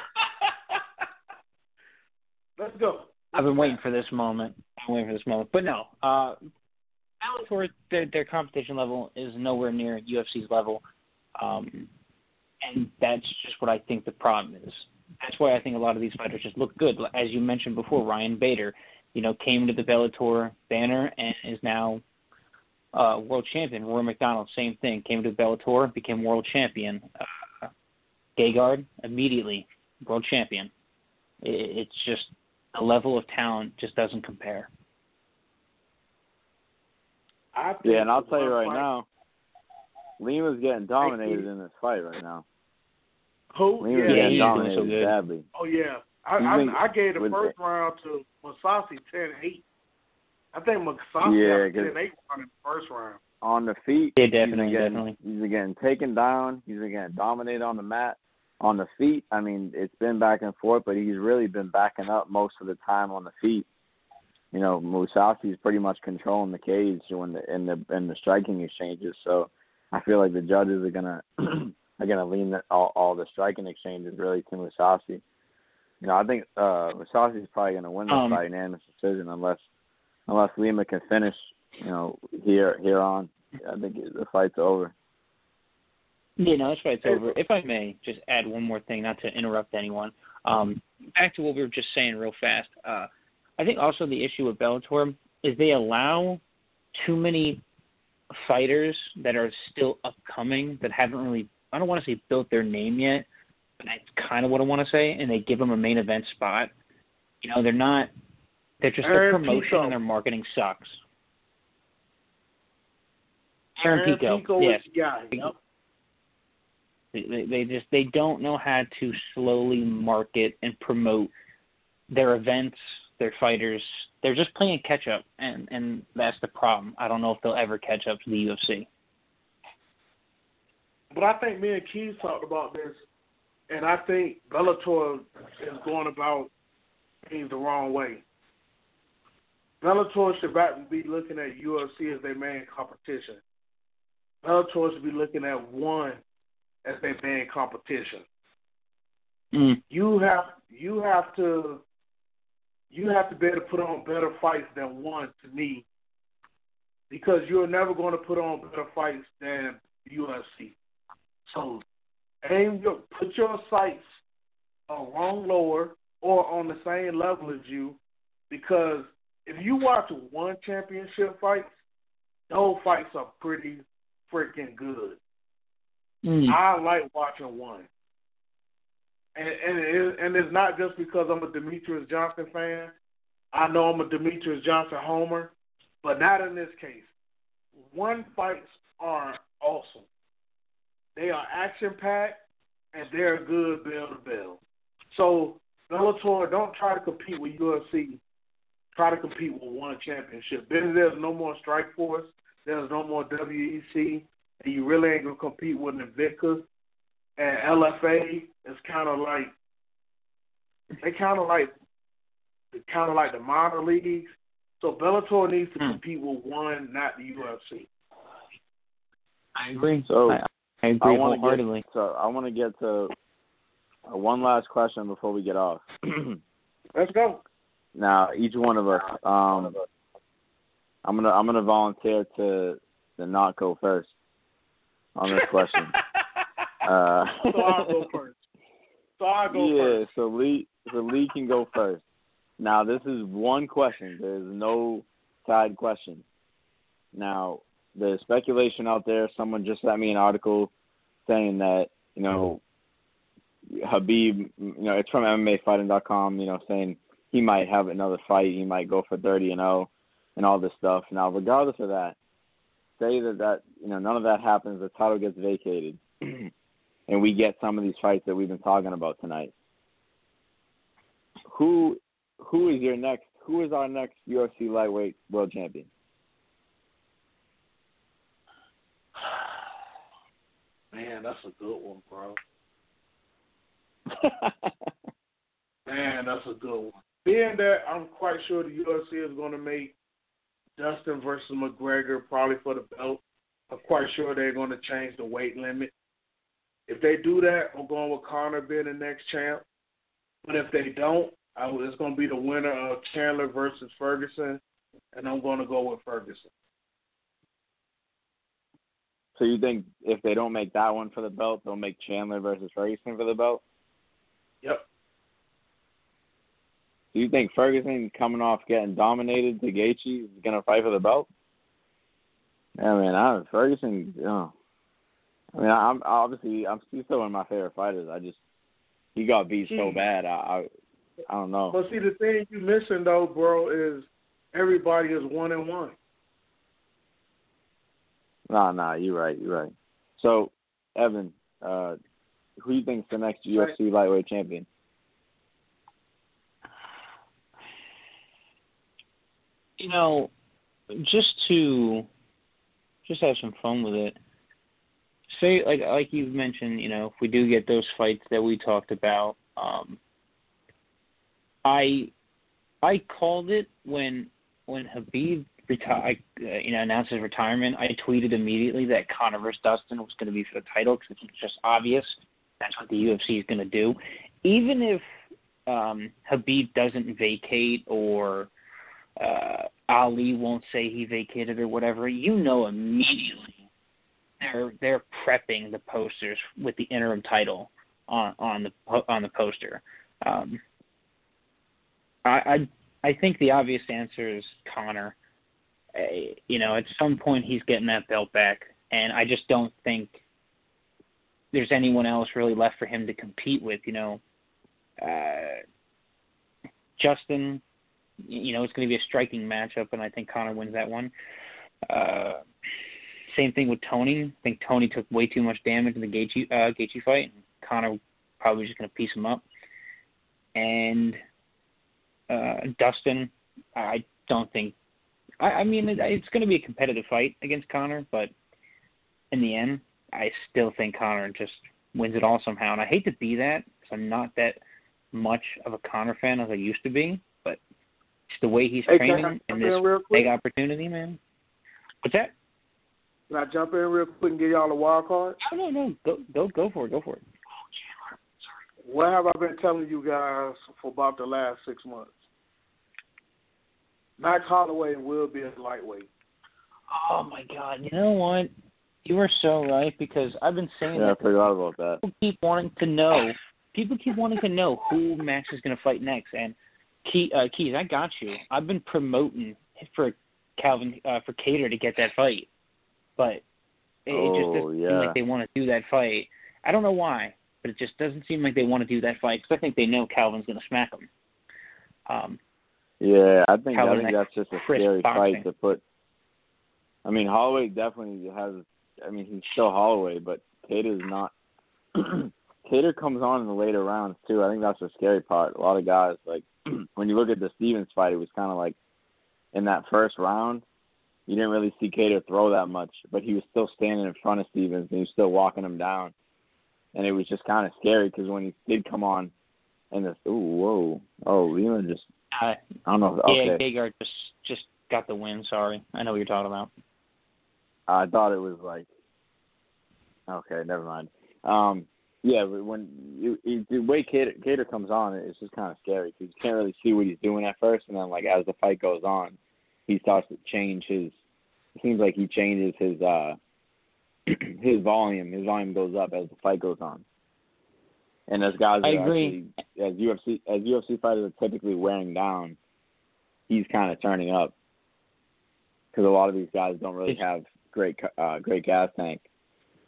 Let's go. I've been waiting for this moment. I'm waiting for this moment. But no, uh, Bellator, their, their competition level is nowhere near U F C's level. Um, and that's just what I think the problem is. That's why I think a lot of these fighters just look good. As you mentioned before, Ryan Bader, you know, came to the Bellator banner and is now uh, world champion. Rory McDonald, same thing, came to Bellator, became world champion. Uh, Gegard, immediately world champion. It, it's just the level of talent just doesn't compare. I Yeah, and I'll tell you right fight. now, Lima's getting dominated in this fight right now. Who? Lima's Yeah, getting he's dominated doing so good. badly. Oh, yeah. I, Even I, I gave the with first the- round to Masasi ten eight. I think Masasi Yeah, got 'cause- ten eight in the first round. On the feet, Yeah, he's definitely, been getting, definitely. he's been getting taken down. He's been getting dominated on the mat. On the feet, I mean, it's been back and forth, but he's really been backing up most of the time on the feet. You know, Musasi's pretty much controlling the cage when the in the in the striking exchanges. So I feel like the judges are gonna are gonna lean the, all all the striking exchanges really to Musasi. You know, I think uh, Musasi's probably gonna win this Um, fight unanimous decision unless unless Lima can finish. You know, here here on, I think the fight's over. Yeah, no, that's right. It's over. If I may just add one more thing, not to interrupt anyone. Um, back to what we were just saying real fast. Uh, I think also the issue with Bellator is they allow too many fighters that are still upcoming that haven't really, I don't want to say built their name yet, but that's kind of what I want to say, and they give them a main event spot. You know, they're not, they're just, their Aaron promotion Pico. and their marketing sucks. Aaron, Aaron Pico, Pico yes. is the guy. Yep. They, they just they don't know how to slowly market and promote their events, their fighters. They're just playing catch up, and, and that's the problem. I don't know if they'll ever catch up to the U F C. But I think me and Keith talked about this, and I think Bellator is going about things the wrong way. Bellator should back be looking at U F C as their main competition. Bellator should be looking at one as their main competition. Mm. You have you have to you have to be able to put on better fights than one to me, because you're never going to put on better fights than U F C. So aim your put your sights along lower or on the same level as you, because if you watch one championship fights, those fights are pretty freaking good. Mm. I like watching one. And and, it, and it's not just because I'm a Demetrius Johnson fan. I know I'm a Demetrius Johnson homer, but not in this case. One fights are awesome. They are action-packed, and they're good bell to bell. So, Bellator, don't try to compete with U F C. Try to compete with one championship. Then there's no more Strikeforce. There's no more W E C. And you really ain't going to compete with Invicta. And L F A is kind of like, they kind of like, kind of like the minor leagues. So Bellator needs to Hmm. compete with one, not the U F C. I agree. So I, I agree I want to wholeheartedly. get so I want to get to uh, one last question before we get off. Let's go. Now, each one of us, um, I'm gonna I'm gonna volunteer to to not go first on this question. uh, So I'll go first. So I'll go yeah, first. so Lee so Lee can go first. Now, this is one question. There's no side question. Now, there's speculation out there. Someone just sent me an article saying that you know, Khabib, you know, it's from M M A Fighting dot com, you know, saying he might have another fight, he might go for thirty and oh, and all this stuff. Now, regardless of that, say that that you know none of that happens, the title gets vacated, and we get some of these fights that we've been talking about tonight. Who who is your next? Who is our next U F C lightweight world champion? Man, that's a good one, bro. Man, that's a good one. Being that I'm quite sure the U F C is going to make Dustin versus McGregor probably for the belt. I'm quite sure they're going to change the weight limit. If they do that, I'm going with Conor being the next champ. But if they don't, I, it's going to be the winner of Chandler versus Ferguson, and I'm going to go with Ferguson. So you think if they don't make that one for the belt, they'll make Chandler versus Ferguson for the belt? Yep. Do you think Ferguson, coming off getting dominated to Gaethje, is going to fight for the belt? Yeah, man, I, Ferguson, you know, I mean, I'm obviously, I'm he's still one of my favorite fighters. I just, he got beat so bad, I, I, I don't know. But see, the thing you missing though, bro, is everybody is one and one. Nah, nah, you're right, you're right. So, Evan, uh, who do you think is the next U F C lightweight champion? You know, just to just have some fun with it. Say, like like you've mentioned, you know, if we do get those fights that we talked about, um, I I called it when when Khabib reti- uh, you know, announced his retirement. I tweeted immediately that Conor versus Dustin was going to be for the title because it's just obvious that's what the U F C is going to do. Even if um, Khabib doesn't vacate or uh, Ali won't say he vacated or whatever, you know immediately they're they're prepping the posters with the interim title on on the on the poster. Um, I, I I think the obvious answer is Conor. Uh, you know, at some point he's getting that belt back, and I just don't think there's anyone else really left for him to compete with. You know, uh, Justin. You know, it's going to be a striking matchup, and I think Conor wins that one. Uh, same thing with Tony. I think Tony took way too much damage in the Gaethje, uh, Gaethje fight, and Conor probably just going to piece him up. And uh, Dustin, I don't think – I mean, it, it's going to be a competitive fight against Conor, but in the end, I still think Conor just wins it all somehow. And I hate to be that because I'm not that much of a Conor fan as I used to be, but it's the way he's hey, training and this big opportunity, man. What's that? Can I jump in real quick and give y'all a wild card? Oh, no, no. Go, go, go for it. Go for it. What have I been telling you guys for about the last six months? Max Holloway will be a lightweight. Oh, my God. You know what? You are so right because I've been saying yeah, that. I forgot about that. People keep wanting to know. People keep wanting to know who Max is going to fight next. And Key, uh, Keys, I got you. I've been promoting for Calvin, uh, for Kattar to get that fight. But it, oh, it just doesn't yeah. seem like they want to do that fight. I don't know why, but it just doesn't seem like they want to do that fight because I think they know Calvin's going to smack him. Um, yeah, I think Calvin, I think that's just a scary boxing. fight to put. I mean, Holloway definitely has. I mean, he's still Holloway, but Kattar's not. Kattar comes on in the later rounds too. I think that's the scary part. A lot of guys like when you look at the Stevens fight, it was kind of like in that first round. You didn't really see Kattar throw that much, but he was still standing in front of Stevens, and he was still walking him down. And it was just kind of scary because when he did come on, and this, ooh, whoa, oh, Lima just, uh, I don't know. Yeah, Okay. Gegard just just got the win. Sorry, I know what you're talking about. I thought it was like, okay, never mind. Um, yeah, but when you, you, the way Kattar, Kattar comes on, it's just kind of scary because you can't really see what he's doing at first, and then like as the fight goes on, he starts to change his. It seems like he changes his uh, his volume. His volume goes up as the fight goes on. And as guys I are agree. actually, as U F C as U F C fighters are typically wearing down, he's kind of turning up because a lot of these guys don't really have great uh, great gas tank.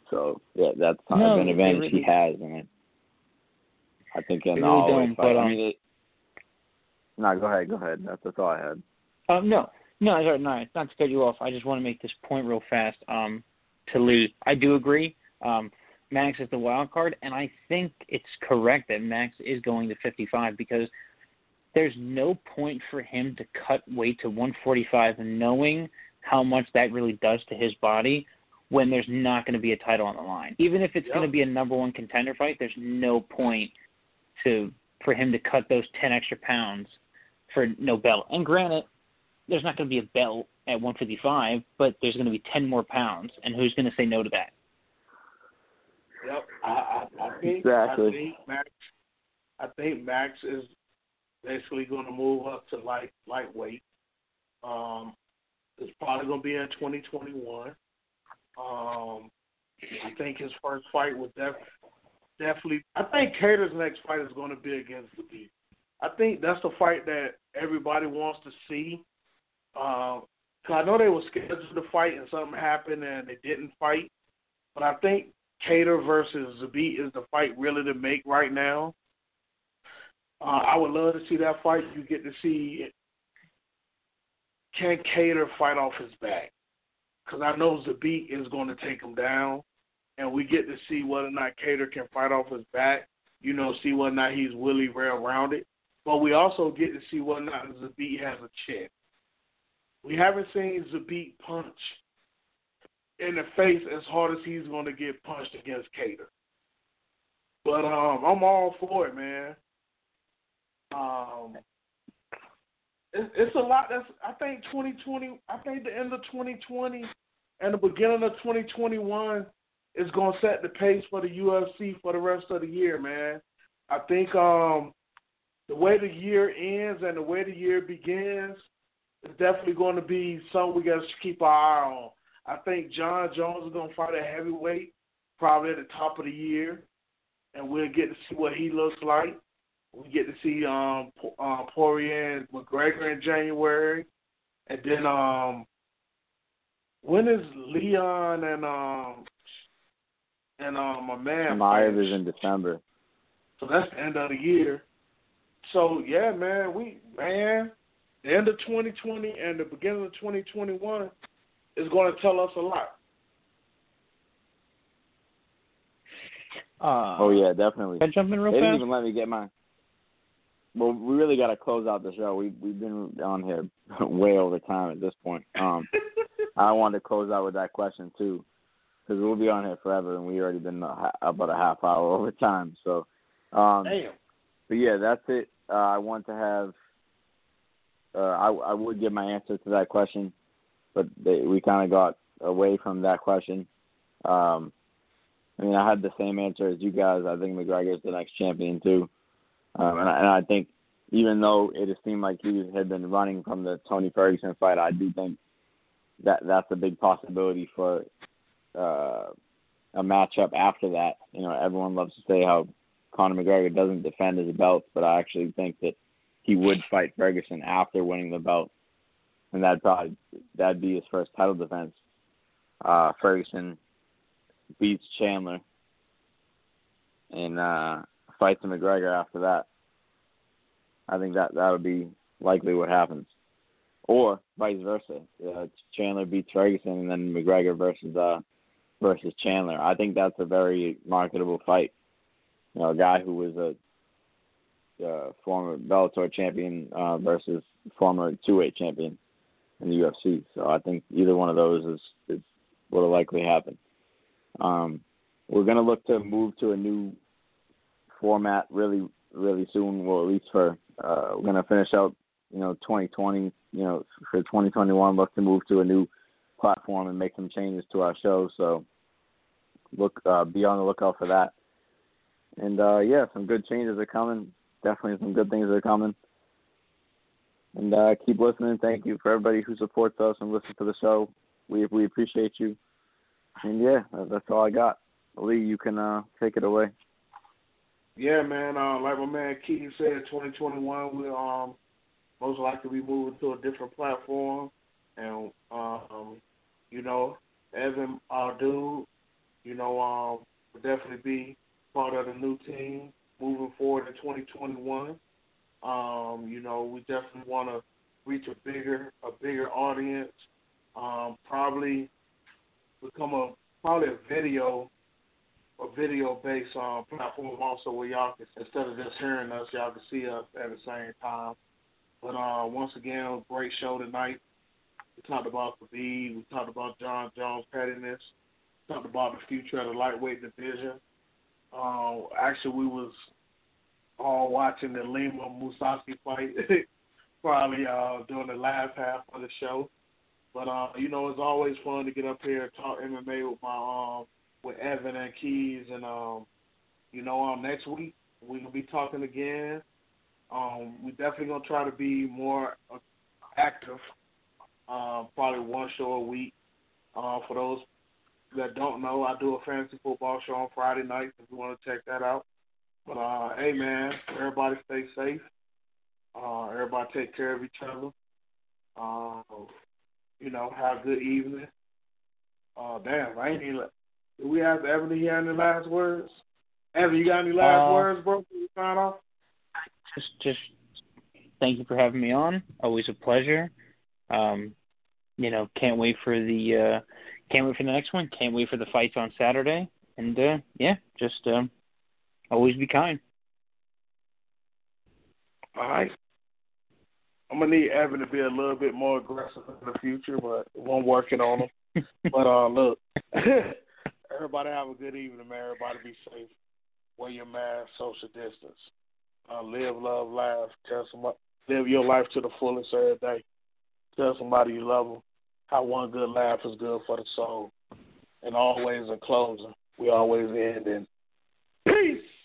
So yeah, that's kind No, of an advantage really, he has, and I think in they the really all don't, fight. but, I um, mean, it, no, go ahead, go ahead. That's, that's all I had. Um, no, no, sorry, no, not to cut you off. I just want to make this point real fast. Um, to Lee, I do agree. Um, Max is the wild card, and I think it's correct that Max is going to fifty-five because there's no point for him to cut weight to one forty-five, knowing how much that really does to his body when there's not going to be a title on the line. Even if it's Yep. going to be a number one contender fight, there's no point to for him to cut those ten extra pounds for no belt. And granted, there's not going to be a belt at one fifty-five, but there's going to be ten more pounds, and who's going to say no to that? Yep, I, I, I think Exactly. I think Max, I think Max is basically going to move up to light lightweight. Um, it's probably going to be in twenty twenty-one. Um, I think his first fight was def, definitely. I think Kattar's next fight is going to be against Zabit. I think that's the fight that everybody wants to see. Um, cause I know they were scheduled to fight and something happened and they didn't fight. But I think Kattar versus Zabit is the fight really to make right now. Uh, I would love to see that fight. You get to see, can Kattar fight off his back? Because I know Zabit is going to take him down. And we get to see whether or not Kattar can fight off his back. You know, see whether or not he's really well-rounded. But we also get to see whether or not Zabit has a chin. We haven't seen Zabit punch in the face as hard as he's going to get punched against Kattar. But um, I'm all for it, man. Um, it, it's a lot. That's I think twenty twenty. I think the end of twenty twenty and the beginning of twenty twenty-one is going to set the pace for the U F C for the rest of the year, man. I think um, the way the year ends and the way the year begins, it's definitely going to be something we got to keep our eye on. I think John Jones is going to fight at heavyweight probably at the top of the year, and we'll get to see what he looks like. We get to see um, uh, Poirier and McGregor in January, and then um, when is Leon and um, and um, my man Maiev is in December. So that's the end of the year. So yeah, man, we man. The end of twenty twenty and the beginning of twenty twenty-one is going to tell us a lot. Uh, Oh yeah, definitely. Can I jump in real They didn't fast? even let me get my. Well, we really got to close out the show. We we've been on here way over time at this point. Um, I wanted to close out with that question too, because we'll be on here forever, and we already been about a half hour over time. So, um, Damn. but yeah, that's it. Uh, I want to have. Uh, I I would give my answer to that question, but they, we kind of got away from that question. Um, I mean, I had the same answer as you guys. I think McGregor's the next champion too. Um, and, I, and I think even though it has seemed like he had been running from the Tony Ferguson fight, I do think that that's a big possibility for uh, a matchup after that. You know, everyone loves to say how Conor McGregor doesn't defend his belts, but I actually think that he would fight Ferguson after winning the belt, and that'd probably that'd be his first title defense. Uh, Ferguson beats Chandler and uh, fights McGregor after that. I think that that would be likely what happens, or vice versa. Uh, Chandler beats Ferguson, and then McGregor versus uh, versus Chandler. I think that's a very marketable fight. You know, a guy who was a uh, former Bellator champion uh, versus former two-weight champion in the U F C. So I think either one of those is, is what will likely happen. Um, we're going to look to move to a new format really, really soon. Well, at least for uh, we're going to finish out, you know, twenty twenty. You know, for twenty twenty-one, look to move to a new platform and make some changes to our show. So look, uh, be on the lookout for that. And uh, yeah, some good changes are coming. Definitely some good things are coming. And uh, keep listening. Thank you for everybody who supports us and listens to the show. We we appreciate you. And yeah, that's all I got. Lee, you can uh, take it away. Yeah, man. Uh, like my man Keaton said, twenty twenty-one we'll um, most likely be moving to a different platform. And, um, you know, Evan, our dude, you know, um, will definitely be part of the new team moving forward in twenty twenty-one. Um, you know, we definitely want to reach a bigger, a bigger audience. Um, probably become a probably a video, a video-based um, platform also where y'all can, instead of just hearing us, y'all can see us at the same time. But uh, once again, a great show tonight. We talked about Khabib. We talked about John Jones' pettiness. We talked about the future of the lightweight division. Uh, actually, we was all watching the Lima Mousasi fight, probably uh, during the last half of the show. But uh, you know, it's always fun to get up here and talk M M A with my um with Evan and Keys, and um, you know, um, next week we're gonna be talking again. Um, we definitely gonna try to be more uh, active. Um, probably one show a week. Uh, for those that don't know, I do a fantasy football show on Friday nights if you want to check that out. But, uh, hey, man, everybody stay safe. Uh, everybody take care of each other. Uh, you know, have a good evening. Uh, damn, I ain't even, do we have Evan to hear any last words? Evan, you got any last uh, words, bro, before we sign off? Just, just thank you for having me on. Always a pleasure. Um, you know, can't wait for the, uh, can't wait for the next one. Can't wait for the fights on Saturday. And, uh, yeah, just, um, always be kind. All right. I'm going to need Evan to be a little bit more aggressive in the future, but we're working on him. But, uh, look, everybody have a good evening, man. Everybody be safe. Wear your mask, social distance. Uh, live, love, laugh. Tell somebody, live your life to the fullest every day. Tell somebody you love them. How one good laugh is good for the soul. And always in closing, we always end in peace.